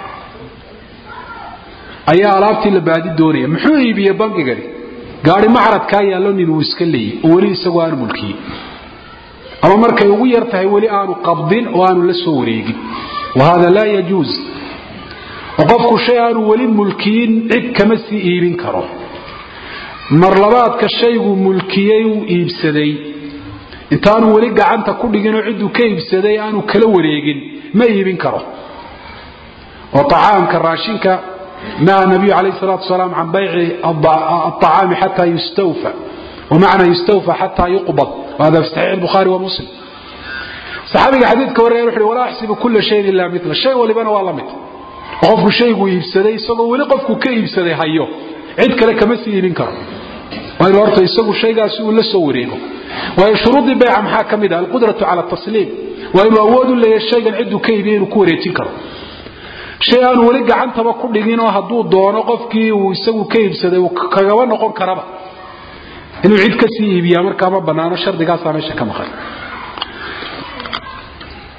ayaa alaabtii la baadi doonaya muxuu iibiyay bangigani gaari macrad ka yaalo nin uu iska leeyay oo wali isagu aan mulkiin ama markay ugu yartahay wali aanu qabdin oo aanu la soo wareegin wahada la yajuuz waqafku shay aanu wali mulkiin cid kama si iibin karo mar labaadka shaygu mulkiyay uu iibsaday intaanu wali gacanta ku dhigin oo cid uu ka iibsaday aanu kala wareegin ma iibin karo oo tacaamka raashinka نهى النبي عليه الصلاة والسلام عن بيع الطعام حتى يستوفى ومعنى يستوفى حتى يقبض وهذا في صحيح البخاري ومسلم صحابي حديث كوري يروح ولا أحسب كل شيء إلا مثل الشيء واللي بنا والله مثل وقفوا شيء يفسدي سووا ولا قفوا كي يفسدي هيو عد كلك مسي ينكر وإذا أردت يسووا شيء قاسوا ولا سورينه وشروط البيع محاكم إذا القدرة على التسليم وإذا أودوا اللي الشيء عدوا كي يبين كوري تنكر شيء أنا ولي قعنت بكل دينه هدو دونه قفكي ويسوي كيف سده وكجوان نقول كربا إنه عيد كسي بيامر كما بنانا شر دقاس عن الشكل مخل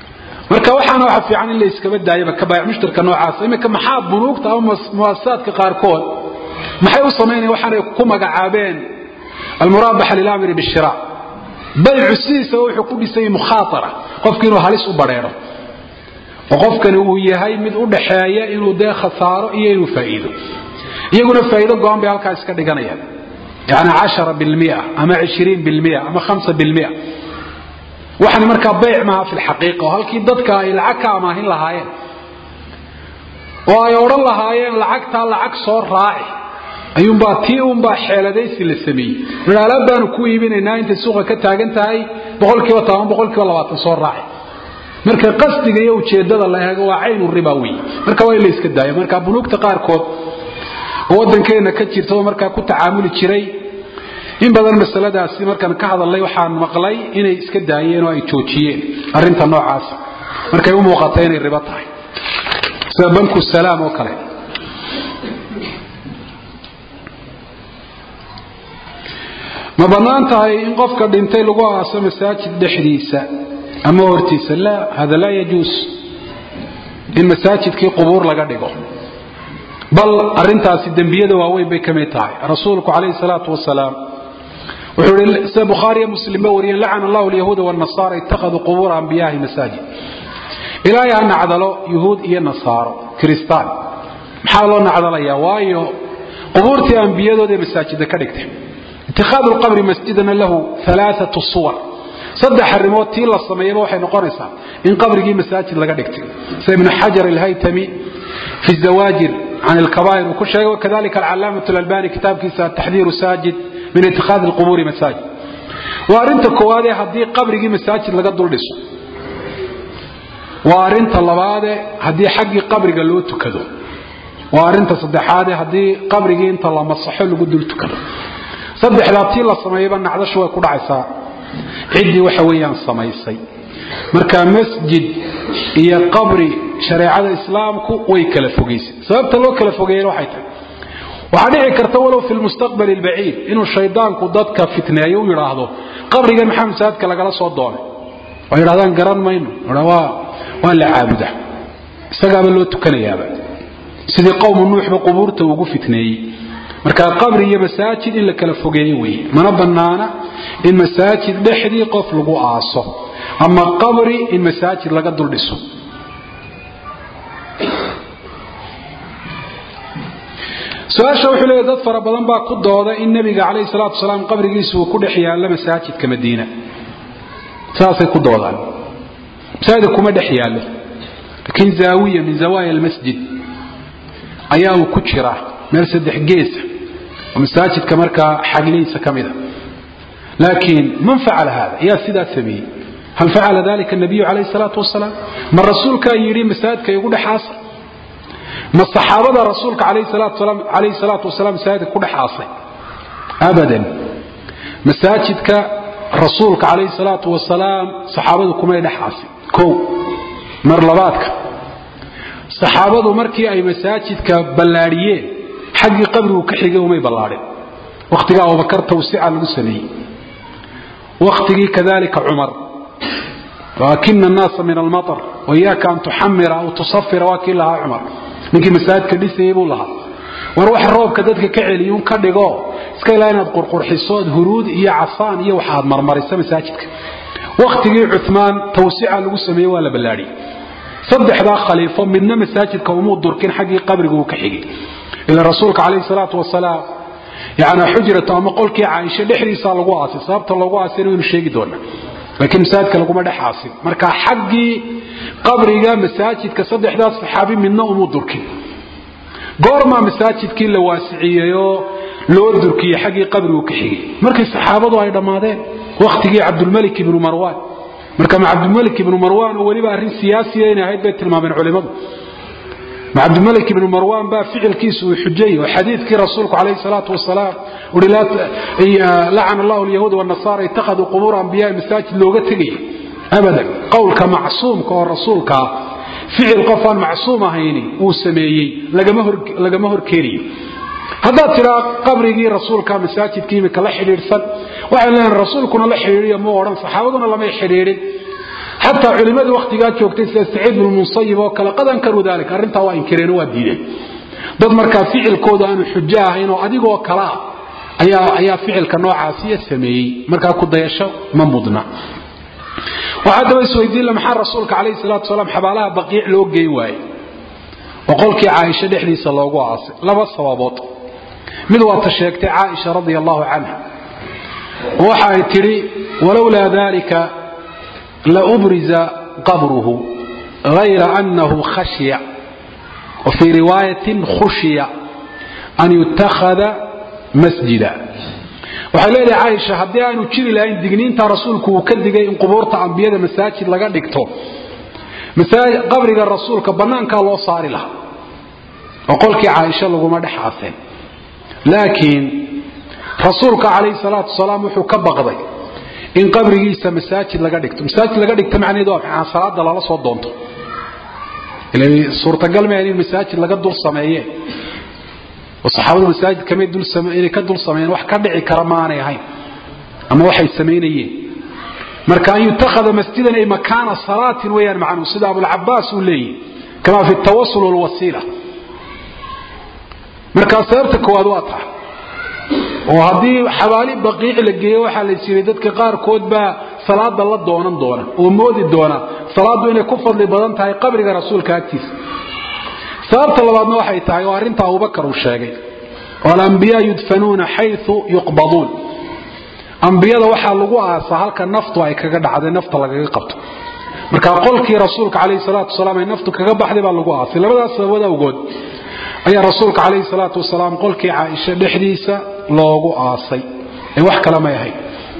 marka waxaana waxa fiican in la iskaba daayaba ka baayac mushtarka noocaas imika maxaa bunuugta ama muassasaadka qaarkood maxay u sameeyeen waxaanay ku magacaabeen al-murabaha lil amri bil-shira bay'u siisa wuxuu ku dhisay mukhatara qofkii inuu halis u bareero oo qofkani uu yahay mid u dhaxeeya inuu dee khasaaro iyo inuu faa'iido iyaguna faa'iido go'an bay halkaas ka dhiganayaan yani 10% ama 20% ama 5% waxaan marka bayc ma fi xaqiiqo halkii dadka ay lacag ka amaahin lahaayeen oo ay oran lahaayeen lacag soo raaci ayuunba xeeladaysi la sameeyay walaalabaan ku iibinaynaa inta suuqa ka taagan tahay 100% soo raaci marka qasdiga iyo ujeedada la eego waa aynu ribawi marka waa la iska daayo marka bunuugta qaarkood wadankeena ka jirto marka ku tacaamuli jiray in badan masaladaasi markaan ka hadalay waxaan maqlay inay iska daayeen oo ay joojiyeen arinta noocaas markay u muuqatay inay riba tahay sida banku salaam oo kale ma banaan tahay in qofka dhintay lagu aaso masaajid dhexdiisa ama hortiisa la hada la yajuus in masaajidkii qubuur laga dhigo bal arintaasi dambiyada waaweyn bay kamid tahay rasuulku kaleey salaatu wasalaam wuxuu sahih bukhari muslim wariyan la'ana allah al-yahuud wa an-nasara ittakhadhu qubur anbiya'i masajid ilaa ya nacdalo yahuud iyo nasaaro kristaan maxaa loo nacdalaya waayo qubuurtii anbiyadooda masaajida ka dhigtay اتخاذ القبر مسجدا له 3 صور صدح الرموت تي لا سميهبا waxay noqonaysaa in qabrigii masaajid laga dhigtay ibn hajar al-haytami في الزواجر عن الكبائر وكل وكذلك العلامة الألباني كتاب كيسا تحذير ساجد من اتخاذ القبور مساجد وارنت كوادي هدي قبري مساجد لقد دولدس وارنت اللبادي هدي حقي قبري قالوا تكذو وارنت صدحادي هدي قبري انت الله مصحو لقد دول تكذو صدح لابتي الله سميبا نعدش ويكود عيسا عدي وحويان سميسي مركا مسجد هي قبري شريعة الإسلام ويكلا فوقيس سببت الله كلا فوقيس وحيتا وحديعي كرتولو في المستقبل البعيد إنه الشيطان قدتك فتنة يراهدو قبري قال محمد سادك لقلا صوت دوني ويراهدان قران ماينو ولا عابده استقابل له تكني يابا سيدي قوم النوح بقبورته وقو فتنة مركا قبري يا مساجد إلا كلا فوقيس وي من بنانا إن مساجد بحدي قفل قعاصه أما قبري إن مساجد لقد دلسو سؤال wuxuu leeyahay dad fara badan baa ku dooda in nabiga kaleey salaatu salaam qabrigiisu uu ku dhaxyaal masaajidka Madiina saasay ku doodaan saada kuma dhaxyaalo laakiin zaawiya min zawaaya al-masjid ayaa uu ku jira meel saddex gees oo masaajidka marka xagliisa kamida laakiin man faala hada ya sida sabi هل فعل ذلك النبي عليه الصلاة والسلام ما الرسول كان يري مساجدك يقول حاصل ما الصحابة رسولك عليه الصلاة والسلام سيادك كل حاصل أبدا مساجدك رسولك عليه الصلاة والسلام صحابتكم أين حاصل كو مرلباتك صحابته مركي أي مساجدك بلاريين حق قبره وكحيقه وما يبلارين وقتك أبو بكر توسيع المسلمين وقتك كذلك عمر وأكن الناس من المطر وإياك أن تحمر أو تصفر وكلها عمر نجي مساجد كديس يبوا لها وروح الروب كدتك كعليون كدقو سكيلين قرقر حصاد هرود يا عصان يا وحاد مرمر مساجدك وقت عثمان توسيع الوسمي ولا بلاري صدح ذا خليفة من مساجد كومود دركين حقي قبره وكحقي إلى رسولك عليه الصلاة والسلام يعني حجرة أما قولك يا عائشة لحري صار لقواسي صابت لقواسي إنه شيء دونا لكن مساجدك لقوما ده حاصل مركا حقي قبرك مساجدك صدح ذا الصحابي من نوم دركين قرما مساجدك لواسعية لو دركي حقي قبره وكحقي مركا الصحابة أيضا ماذا وقتك عبد الملك بن مروان مركا مع عبد الملك بن مروان ولي بقى رين سياسية هنا هيد بيت الماء من علماء مع عبد الملك بن مروان بقى فعل كيس وحجي وحديث كي رسولك عليه الصلاة والسلام ولات لعن الله اليهود والنصارى اتخذوا قبور أنبياء مساجد لوغتي أبدا قولك معصوم كالرسولك فعل قفان معصومة هيني وسميي لقى مهر كيري هذا ترى قبري رسولك مساجد كيمك الله حرير سن وعلى الرسول كنا الله حرير مورا صحابتنا الله ما يحرير حتى علماء وقتigaa joogtay sida Saciid ibn Musayyib oo kala qadan karu dalika arinta waa inkireen waa diideen dad marka ficilkooda aanu xujo ahayn oo adigoo kala ayaa ficilka noocaasiya sameeyay marka ku dayasho ma mudna waxa daba isweydiin maxaa rasuulka kaleey salaatu salaam xabaalaha baqiic loo geey waayay وقولكي عائشة دحديث الله قاصي لبا صوابط مid waa ta sheegtay عائشة رضي الله عنها waxay tiri ولولا ذلك لأبرز قبره غير أنه خشي وفي رواية خشي أن يتخذ مسجدا وحلال عائشة hadii aanu jiri lahayn digniinta rasuulku uu ka digay in qubuurta anbiyada masaajid laga dhigto masaajid qabriga rasuulka banaanka loo saari lahaa وقولكي عائشة لغما دحاسين لكن رسولك عليه الصلاة والسلام وحو كبغضي إن قبريسا مساجد لغا دغتو معنيدو waxaa salaada lala soo doonto ilaa suurta gal ma inay masaajid laga dul sameeyeen wasaxaabada masaajid kamay dul sameeyeen ka dul sameeyeen wax ka dhici kara ma aanay ahayn ama waxay sameeyeen marka ay takhada masjidan ay makaana salaatin weeyaan macnu sida Abu al-Abbas uu leeyahay kama fi tawassul wal wasila marka sababta koowaad waa taa oo hadii xabaali baqiic la geeyo waxa la siiyay dadka qaar kood ba salaada la doonan doona oo moodi doona salaadu inay ku fadli badan tahay qabriga rasuulka agtiisa sababta labaadna waxay tahay oo arinta Abu Bakar uu sheegay wal anbiya yudfanuuna haythu yuqbadun anbiyada waxa lagu aasaa halka naftu ay kaga dhacday nafta lagaga qabto marka qolkii rasuulka kaleey salaatu salaam ay naftu kaga baxday baa lagu aasay labadaas sabab awgood ayaa rasuulka kaleey salaatu salaam qolkii Aisha dhexdiisa loogu aasay ay wax kala ma yahay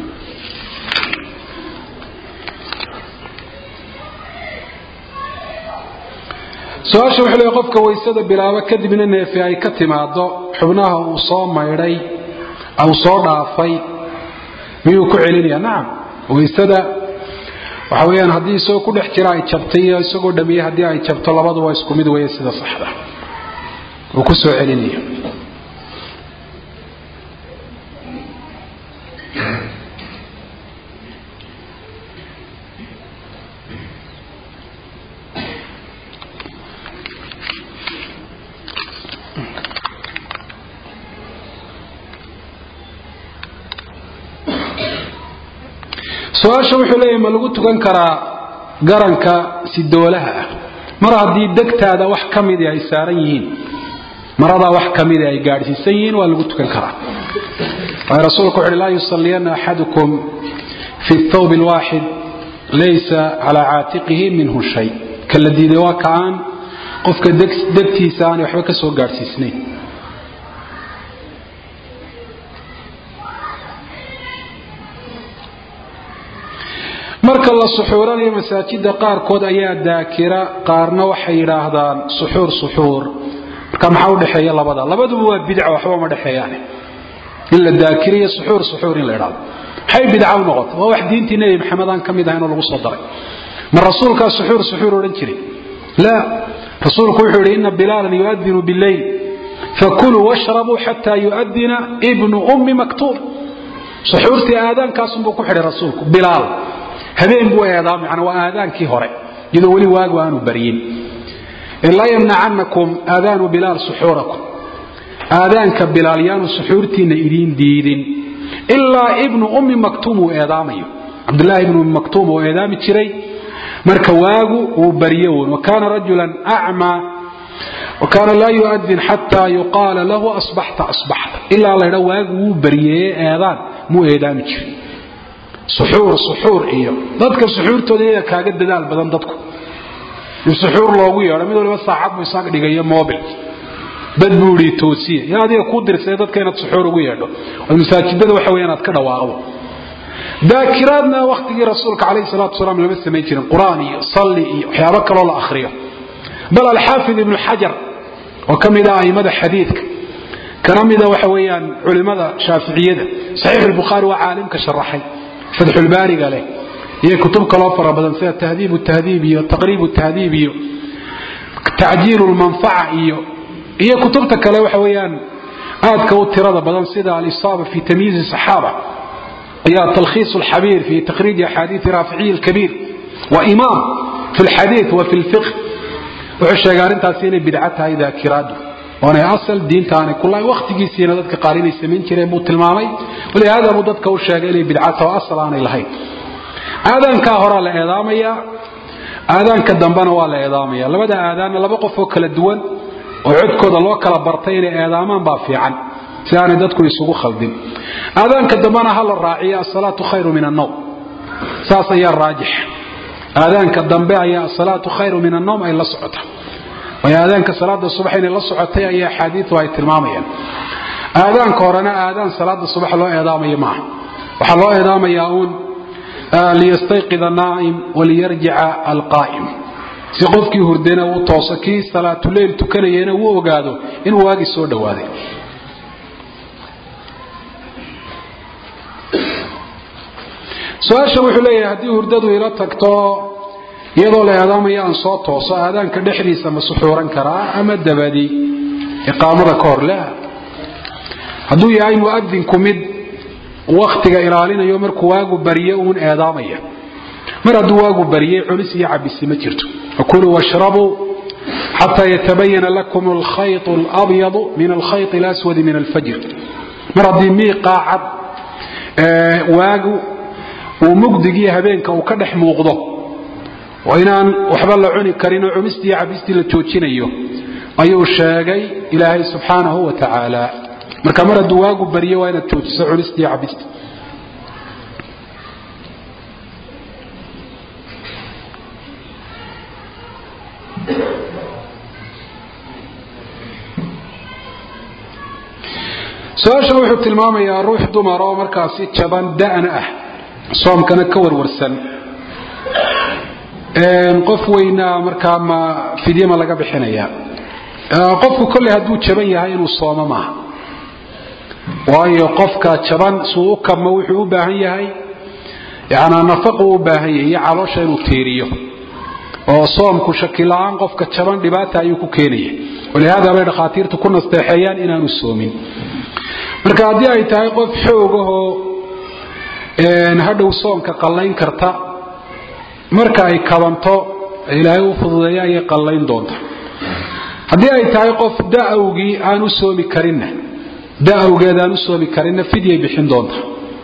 su'aasha wuxuu leeyahay qofka weysada bilaaba kadibna neefi ay ka timaado xubnaha uu soo maydhay aw soo dhaafay miyuu ku celinaya naam weysada waxa weeyaan hadii soo ku dhex jira ay jabtay isagoo dhamiye hadii ay jabto labadu waa isku mid weeye sida saxda oo ku soo celinaya su'aasha wuxuu leeyahay ma lagu tukan karaa garanka si doolaha mar hadii degtaada wax kamid ay saaran yihiin marada wax kamid ay gaarsiisan yihiin waa lagu tukan karaa rasuulku wuxuu la yusalliyana ahadukum fi thawb alwahid laysa ala aatiqihi minhu shay kala diiday waa kaan qofka degtiisa aan waxba ka soo gaarsiisnay marka la suxuuranayo masaajida qaar kood ayaa daakira qaarna waxay yiraahdaan suxuur marka maxaa u dhaxeeya labadu waa bidco waxba ma dhaxeeyaan illa daakiriya suxuur in la yiraahdo hay bidco noqoto waa wax diintii Nabi Maxamed aan kamid ahayn oo lagu soo daray ma rasuulka suxuur oran jiray la rasuulku wuxuu yiri inna bilal yu'adhinu bil-layl fakulu washrabu hatta yu'adhina ibnu ummi maktub suxuurti aadan kaasum buu ku xiray rasuulku bilal habeen buu eedaa macna waa aadaankii hore iyadoo wali waagu aanu bariyin illa yamna'annakum aadaanu bilal suxurakum aadaanka bilal yaanu suxuurtiina idin diidin illa ibnu ummi maktum eedaamayo abdullah ibn ummi maktum eedaami jiray marka waagu uu bariyo wa kana rajulan a'ma wa kana la yu'adhin hatta yuqala lahu asbahta illa la yiraahdo waagu uu bariyay eedaan mu eedaami jiray suxuur iyo dadka suxuurtooda kaaga dadaal badan dadku suxuur loogu yeero mid walba saacad buu isaga dhigayo mobile dad buuri toosiye yaadiga ku dirsay dadka inaad suxuur ugu yeedho oo masaajidada waxa weeyaan aad ka dhawaaqdo daakiraadna waqtigii rasuulka kaleey salaatu salaam lama sameeyay jirin quraan iyo salli iyo waxyaabo kale oo la akhriyo bal al-hafiz ibn hajar oo kamida aymada xadiidka karamida waxa weeyaan culimada shaafiiciyada sahih al-bukhari wa aalimka sharaxay فتح الباري قال هي كتب كلام فربدن سيد تهذيب التهذيب وتقريب التهذيب تعجيل المنفعه هي كتب كلام waxa weeyaan aad ka u tirada badan sida al-isaba fi tamyiz الصحابه هي تلخيص الحبير في تخريج احاديث رافعي الكبير وإمام في الحديث وفي الفقه وحشيغان تاسين بدعتها إذا كرادو وانا أصل دين تاني كلها وقت جيسين ذاتك قارين يسمين كريم المامي ولهذا مدتك وشيغان إلي بدعتها وأصل عن الهي آذان كاهراء لإعظامية آذان كالدنبان والله إعظامية لبدا آذان لبقفوا كلا الدول وعدكو دلوك لبرتين إعظامان بافيعا سياني دادكو يسوقوا خلدين آذان كالدنبان هل الراعية الصلاة خير من النوم ساسا يا الراجح آذان كالدنبان يا الصلاة خير من النوم أي لا سعوتها ويا آذان كصلاة الصبحين لا سعوتها أي حديث وهي تلماميا آذان كورنا آذان صلاة الصبح الله إعظامية معه وحلو إعظامية أون ليستيقظ النائم وليرجع القائم سيقفكي هردنا وطوسكي صلاة الليل تكنينا ووقاده إن واقي سور دوادي سؤال شوحو ليه هدي هردادو إلا تكتو يضو لإعظام يان صوت توسا هذان كدحديث مسحورا كرا أما الدبادي إقامة كور لا هدو ياي مؤذن كمد وقتك إلالينا يومركو واقو بريئون إعظامية مرة دواقو بريئ علسي عبسي مترتو فكلوا واشربوا حتى يتبين لكم الخيط الأبيض من الخيط الأسود من الفجر مرة دي ميقاعد واقو ومقدقي هبينك وكدح موقضه وإنان وحبال لعوني كرينو عمستي عبستي لتوتين أيو الشاقي إلهي سبحانه وتعالى marka mar duwaagu bariyo waa inaad joojiso culistii cabista su'aasha wuxuu tilmaamayaa ruux dumar oo markaas jaban da'ana ah soomkana ka warwarsan qof weyna marka ma fidyama laga bixinaya qofku kulli haduu jaban yahay inuu soomo ma waayo qofka jaban suu kama wuxuu u baahan yahay yaana nafaqo u baahan yahay caloosha inuu tiiriyo oo soomku shakilaan qofka jaban dhibaato ayuu ku keenaya walaada bay dhaqaatiirtu ku nasteexayaan inaanu soomin marka hadii ay tahay qof xoogaho hadhow soomka qalayn karta marka ay kabanto ilaahay u fududeeyo ay qalayn doonto hadii ay tahay qof daawgi aanu soomi karinna daawgeedaan u soomi karinna fidyay bixin doonta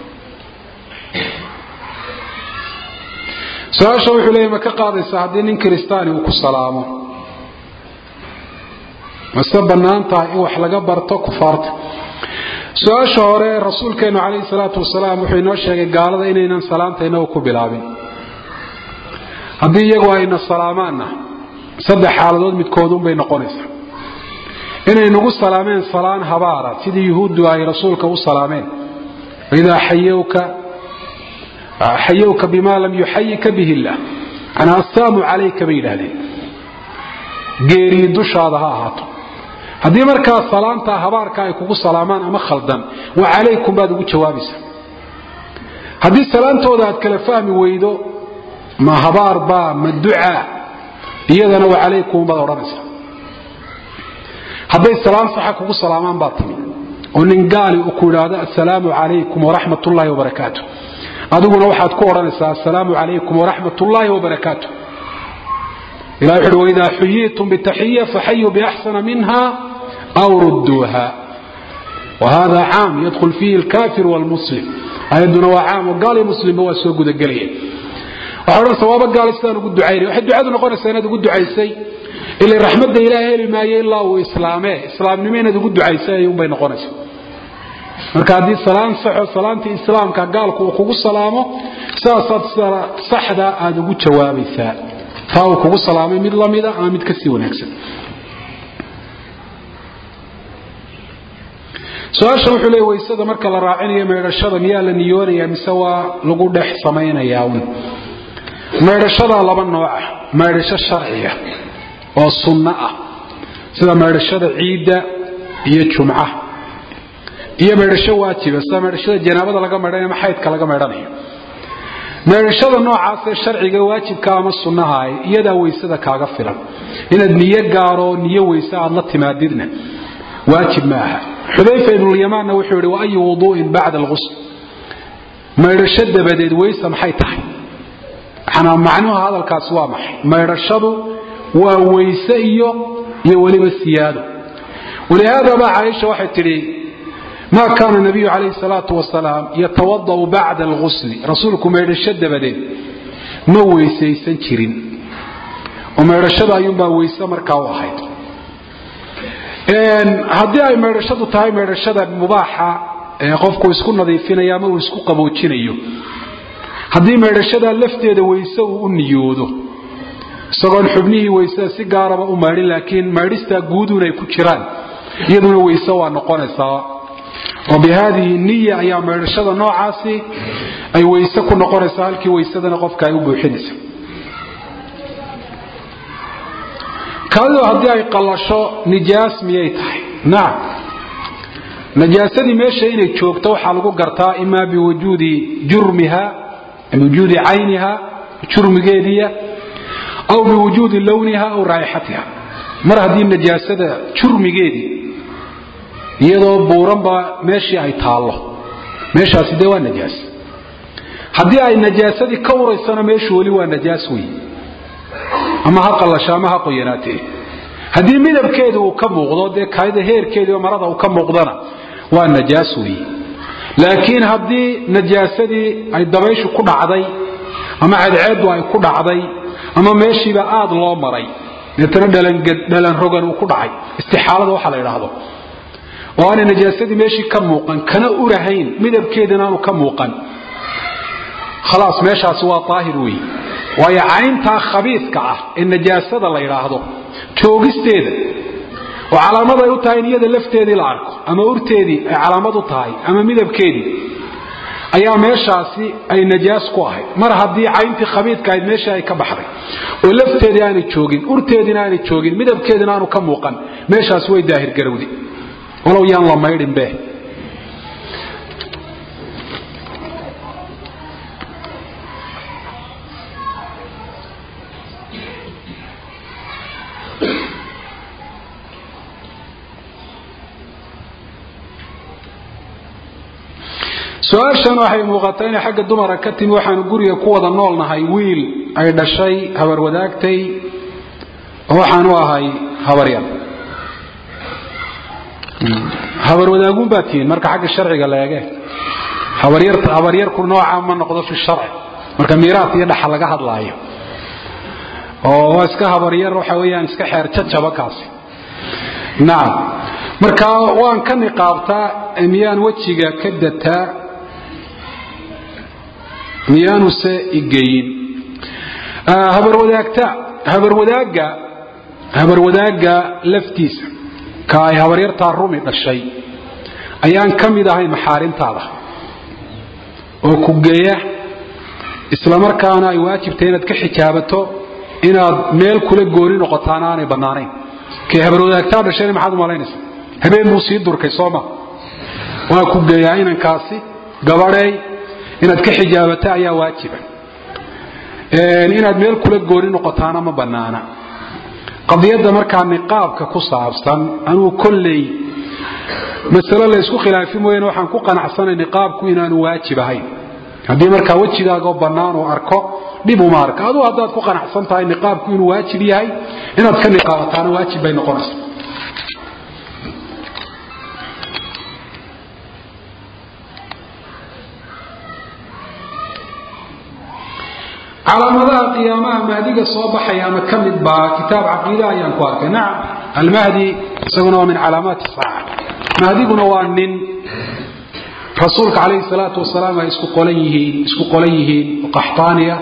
su'aasha wuxuu leeyahay ma ka qaadaysaa haddii nin kristaani uu ku salaamo mase bannaan tahay in wax laga barto kufaarta su'aasha hore rasuulkeenu calayhi salaatu wasalaam wuxuu inoo sheegay gaalada inaynan salaanta inagu ku bilaabin haddii iyagu ayna salaamaanna saddex xaaladood midkoodun bay noqonaysaa inay nagu salaameen salaan habaara sidii yahuuddu ay rasuulka u salaameen idaa xayawka bima lam yuxayika bihi illah ana assaamu calayka bay yidhaahdeen geerii dushaada ha ahaato haddii markaa salaanta habaarka ay kugu salaamaan ama khaldan wa calaykum baad ugu jawaabaysaa haddii salaantooda aad kala fahmi weydo ma habaar baa ma ducaa iyadana wa calaykum baad odhanaysaa hadday salaam saxa kugu salaamaan baa timi oo nin gaali uu ku yiraahdo assalaamu calaykum wa rahmatullahi wa barakaatuh adiguna waxaad ku odhanaysaa assalaamu calaykum wa rahmatullahi wa barakaatuh ilaahay wuxuu idha xuyitum bitahiyya fahayyu bi ahsana minha aw rudduha وهذا عام يدخل فيه الكافر والمسلم أيضنا وعام وقال مسلم هو سوق ذا قليل وحرنا صوابا قال استان وقد دعيني وحد دعاء نقول السنة وقد دعيسي إلا رحمة إلهي لما يلا وإسلامه إسلام نمين وقد دعيسي يوم بين قناش marka hadii salaam saxo salaanti islaamka gaalku uu kugu salaamo saxda aad ugu jawaabaysaa taa kugu salaamay mid lamida ama mid ka sii wanaagsan su'aasha wuxuu leeyahay weysada marka la raacinayo meedhashada miyaa la niyoonaya mise waa lagu dhex samaynayaa meedhashada laba nooc ah meedhasho sharciya oo sunna ah sida meedhashada ciida iyo jumca iyo meedhasho waajiba sida meedhashada janaabada laga meedhanayo ama xaydka laga meedhanayo meedhashada noocaas ee sharciga waajibka ama sunnaha ah iyada weysada kaaga filan inaad niyo gaaro niyo weysa aad la timaadidna waajib ma aha xudayfa ibn al-yaman wuxuu yiri wa ay wudu'in ba'da al-ghusl meedhashada badeed weysa maxay tahay أنا معنوها هذا الكاس وامح ما يرشدوا وويسئيو يولي السيادة. ولهذا بقى عائشة واحد تري ما كان النبي عليه الصلاة والسلام يتوضأ بعد الغسل رسولكم يرشد بدين ما ويسي سنشرين وما يرشد أيوم بقى ويسا مركا واحد هدي أي ما يرشدوا تاي ما يرشد مباحة قفكو يسكو نظيفين أياما ويسكو قبوتين أيو هدي ما يرشد لفتيد ويسا ونيودو سقون حبنيه ويسا سيقارب أماري لكن ما يرستا قودونا يكو جيران يدون ويسا ونقون سوا وبهذه النية أيام ما يرشد نوعاسي أي ويسا كو نقون سالكي ويسا نقفك أيوبو حدث كذا هدي أي قلاشو نجاس ميتاي نعم نجاسة ماشي إني تشوكتو حلقو قرطاء إما بوجود جرمها بوجود عينها جرم جيدية أو بوجود لونها أو رائحتها مرة هذه النجاسة جرم جيدي يدو بورنبا ماشي أي تالله ماشي أسيدوا النجاسة هذه أي النجاسة كورة السنة ماشي ولي النجاسوي أما حق الله شامها حق يناته هذه من الكيد وكم مغضى ده كيد هير كيد ومرضى وكم مغضنا والنجاسوي لكن هذه نجاسة دي أي دبيش كل عضي أما عد وأي كل عضي أما ماشي بقاد الله مري نتردد دلن رجل وكل عي استحالة وحلا يراهضه وأنا نجاسة دي ماشي كم موقن كنا أورهين من الكيدنا وكم موقن خلاص ماشي سوا طاهروي وهي عينتها خبيث كعه النجاسة الله يراهضه توجستيده وعلامات يوتاين يد لفتيدي العرق أما أورتيدي علامات طاي أما مذبكيدي أيام ماشاسي أي نجاس قاهي مرة دي عينتي خبيث كايد ماشاي كبحري ولفتيدي يعني تشوجين أورتيدي يعني تشوجين مذبكيدي نانو كموقن ماشاس وين داهر جرودي ولو يان الله ما يرين به سؤال شنو waxay muuqataa xagga dumar ka timi waxaan guriga ku wada noolnahay wiil ay dhashay habar wadaagtay waxaan u ahay habar wadaagun baatiin marka xagga sharciga la eegay habar yar ku nooca ma noqdo fi sharci marka miiraas iyo dhaxal laga hadlaayo oo iska habar yar waxa weeyaan iska xeer jajaba kaasi naam marka waan ka niqaabtaa miyaan wajiga ka dataa ميانو سيجين هبر وداقة لفتيس كاي هبرير تارومي الشيء أيان كم إذا هاي محارم تالا وكوجية إسلامر كان يواجب تيند كحجابته إن ميل كل جورين وقطانان بنارين كي هبر وداقة الشيء محد مالينس هبين مصيد دور كيسوما وكوجية إن كاسي قبري inaad ka xijaabata ayaa waajiba inaad meel kula goorin noqotaana ma banaana qadiyada marka niqaabka ku saabsan anuu kullay mas'ala la isku khilaafin weyn waxaan ku qanacsanay niqaabku inaanu waajib ahayn hadii marka wajigaaga banaan oo arko dib uma arka adoo hadaad ku qanacsan tahay niqaabku inuu waajib yahay inaad ka niqaabataana waajib bay noqonaysaa على مدى قيامها مهدي الصباح أيام كمل با كتاب عقيدة أيام كوارك نعم المهدي سيكون من علامات الساعة مهدي بنوان رسولك عليه الصلاة والسلام اسكو قليه وقحطانية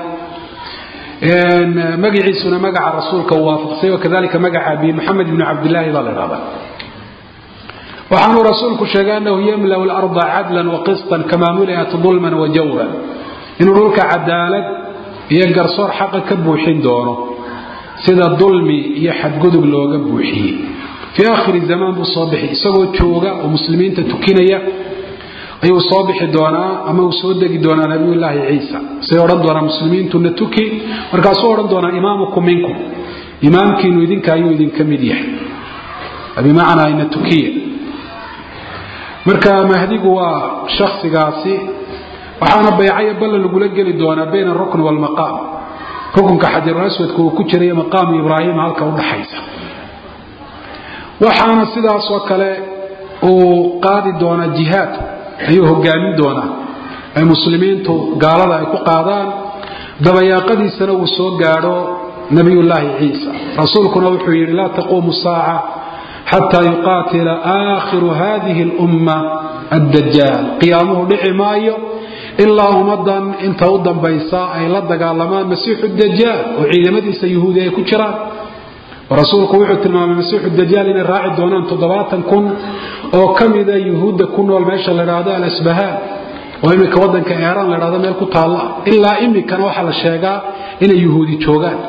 مقع سنة مقع رسولك ووافق سي وكذلك مقع أبي محمد بن عبد الله ظل الرابع وحن رسولك شغانه يملأ الأرض عدلا وقسطا كما ملئت ظلما وجورا إنه لك عدالة يقر صور حقا كبوحين دونه سيدا الظلمي يحد قدق لوغا بوحي في آخر الزمان بالصابحي سوى تشوغا ومسلمين تتكينيا أي صابح دونا أما وسودك دونا نبي الله عيسى سيورد دونا مسلمين تنتكي مركا سورد دونا إمامكم منكم إمامك إنو يدين كايو يدين كمديح بمعنى إن التكية مركا مهديق هو شخص قاسي وحانا بيعي بل نقول لك دونا بين الركن والمقام xukunka xajarul aswadku uu ku jiray maqaam ibraahim halka u dhaxaysa waxaana sidaas oo kale uu qaadi doona jihaad ayuu hogaamin doona ay muslimiintu gaalada ay ku qaadaan dabayaaqadiisana uu soo gaadho nabiyullaahi ciisa rasuulkuna wuxuu yidhi laa taquumu saaca xataa yuqaatila aakhiru hadihi lumma addajaal qiyaamuhu dhici maayo ilaa ummadan inta u dambaysa ay la dagaalamaan masiixu dajaal oo ciidamadiisa yuhuudi ay ku jiraan rasuulku wuxuu tilmaamay masiixu dajaal inay raaci doonaan 70,000 oo ka mida yuhuudda ku nool meesha la yidhaahdo al-asbahaan oo imika waddanka eeraan la yidhahdo meel ku taalla ilaa imikana waxaa la sheegaa inay yuhuudi joogaan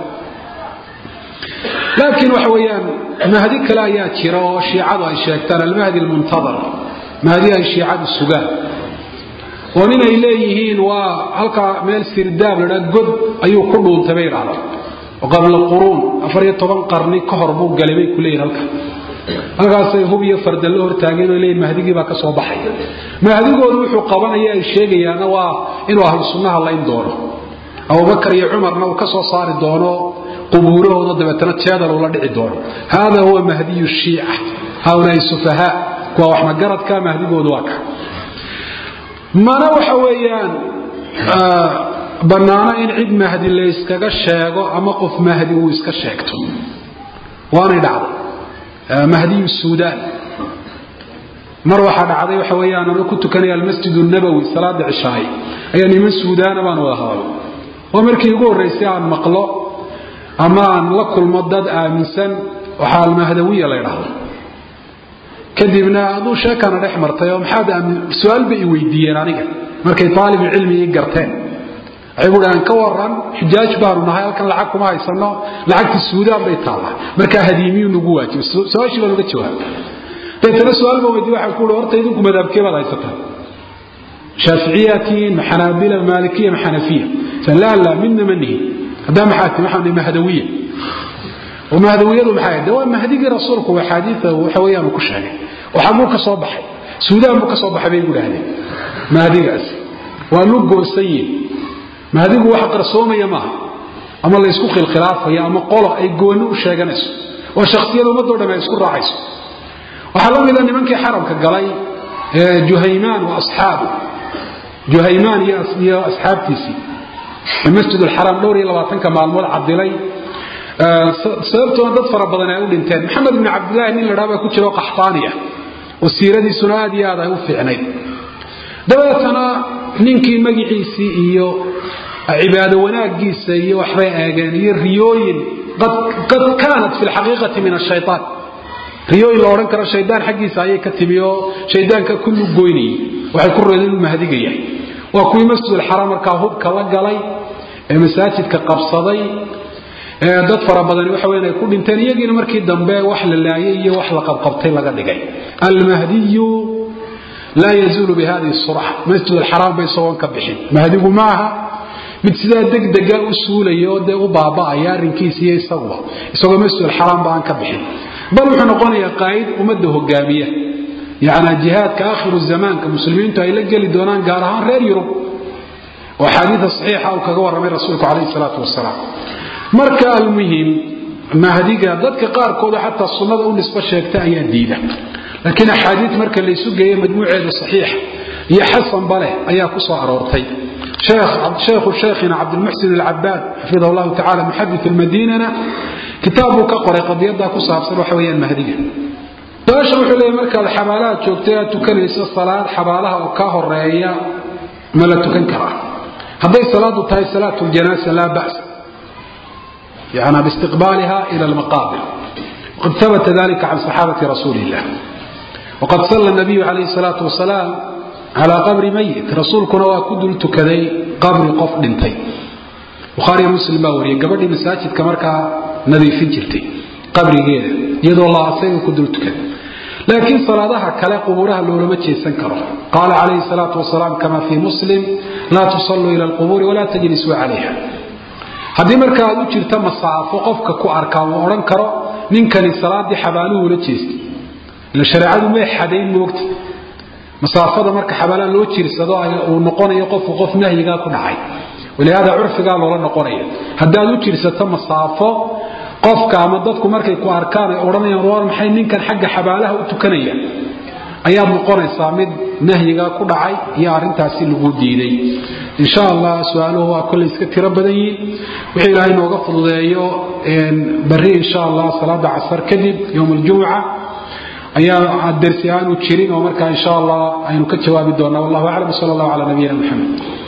laakiin waxa weeyaan mahdi kale ayaa jira oo shiicadu ay sheegtaan almahdi almuntadar mahdi ay shiicadu sugaan oo inay leeyihiin waa halka meel sirdaab la yidhahdo god ayuu ku dhuuntay bay yidhahdaan وقبل القرون 14 قرني كهر بو غلبي كلين halkaasay hub iyo fardan la hortaageen oo leeyahay mahdigii baa ka soo baxay mahdigoodu wuxuu qabanaya ay sheegayaan waa inuu ahlu sunnaha la in doono Abu Bakar iyo Umarna uu ka soo saari doono qubuurahooda dabeetana jeedal uu la dhici doono hada huwa mahdiyu shii'a hawlay sufaha kuwa wax ma garadka mahdigoodu waa ka mana waxa weeyaan banaana in cid mahdi la iskaga sheego ama qof mahdi uu iska sheegto waana dhacday mahdi suudaan mar waxa dhacday waxa weeyaan anu ku tukanay al-masjid an-nabawi salaada cishaay ayaa niman suudaan baan wada hadal oo markii ugu horeysay aan maqlo ama aan la kulmo dad aaminsan waxa al-mahdawiya la yiraahdo kadibna adu sheekana dhex martay oo maxaad su'aal bay weydiiyeen aniga markay talib cilmi garteen aybuudaan ka waran xijaaj baanu nahay halkan lacag kuma haysano lacagta suudaan bay taala marka hadiimiyu nagu waajibo su'aasha baan uga jawaab dadna su'aal baa weydiiyay waxa ku horta idinku madhabkee baad haysataa shafiiciyatiin xanaabila maalikiya xanafiya salala minna manhi hada maxaati maxamed mahdawiya ومهدويته maxay dawa mahdigi rasuulku waa xadiis waxa weeyaan ku sheegay waxa uu ka soo baxay suudaan uu ka soo baxay bay yiraahdeen mahdigaas waa lu goosayeen mahdigu waxa qarsoomaya ma ama la isku khilaafayo ama qolo ay gooni u sheeganayso oo shakhsiyadu ummadoo dhan ay isku raacayso waxa la mid ah nimankii xaramka galay juhaymaan wa ashaabu juhaymaan iyo asxaabtiisi masjid al-haram dhowr iyo 20 maalmood cabdilay sababtoo dad fara badan ay u dhinteen maxamed ibn abdullah nin la dhaaba ku jiro qaxfaaniya oo siiradii sunaad yaada ay u fiicnay dabeetana ninkii magiciisi iyo cibaado wanaagiisa iyo waxbay eegeen iyo riyooyin qad kaanat fi alhaqiqati min ash-shaytan riyooyin la oran karo shaydaan xaqiisa ayay ka timiyo shaydaanka kullu goynay waxay ku reedeen mahdigaya waa kuwii masjid al-haram ka hubka la galay ee masaajidka qabsaday dad fara badan waxa weeyaan ku dhinteen iyagiina markii dambe wax la laayay iyo wax la qabqabtay laga dhigay al-mahdiyu la yazulu bi hadhihi as-surah masjid al-haram bay soo ka bixin mahdigu maaha mid sida degdega u suulayo oo u baaba'aya arinkiisa isagoo masjid al-haram baan ka bixin bal wuxuu noqonayaa qayd ummadda hogaamiya yaana jihaadka aakhiru zamaanka muslimiintu ay la gali doonaan gaar ahaan reer Yurub oo xadiis saxiix ah oo kaga waramay rasuulku kaleey salaatu wassalaam marka almuhim mahdiga dadka qaar kood hatta sunnada u nisba sheegtay ayaa diida laakiin xadiis marka la isu geeyo majmuuceedu saxiix iyo xasan bale ayaa ku soo aroortay شيخنا عبد المحسن العباد حفظه الله تعالى محدث المدينة كتابه كقرأ قضية كصاب وحويا المهدية باش وحلي مركز الحبالات شوكتها تكنيس الصلاة حبالها وكاهر الرأية ما لا تكنكرها هذه صلاة تاي صلاة الجنازة لا بأس يعني باستقبالها إلى المقابر وقد ثبت ذلك عن صحابة رسول الله وقد صلى النبي عليه الصلاة والسلام على قبر ميت رسولكنا وكدل تكذي قبر قف دنتي بخاري مسلم باوري قبل مساجد كمركا نظيف جلتي قبر غير يد الله عسيه كدل تكذي لكن صلاتها كلا قبورها لو لم تشيسنكره قال عليه الصلاة والسلام كما في مسلم لا تصلوا إلى القبور ولا تجلسوا عليها هذه مركا أدو جرتا مصاعف وقفك كو أركا وأوران كرو ننكن الصلاة دي حبالوه ولا تشيسي لشريعة ما يحدين وقت مسافada marka xabalan loo jiirsado ay uu noqonayo qof nahyiga ku dhacay ولهذا عرفك قال ولا نقرية هذا يجري ستم الصافو قفك أما ضدكم مركي كأركان أوراني أنوار محين كان حق حباله وتكنية أيام نقرأ صامد نهي كل عاي يا رنت عسيل وجودي إن شاء الله سؤاله هو كل سكت ربنا وحيل هاي نوقف ضيو بري إن شاء الله صلاة عصر كذب يوم الجمعة أيام الدرسيان وتشيرين ومركا إن شاء الله أي نكتشوا بدونا والله أعلم صلى الله على نبينا محمد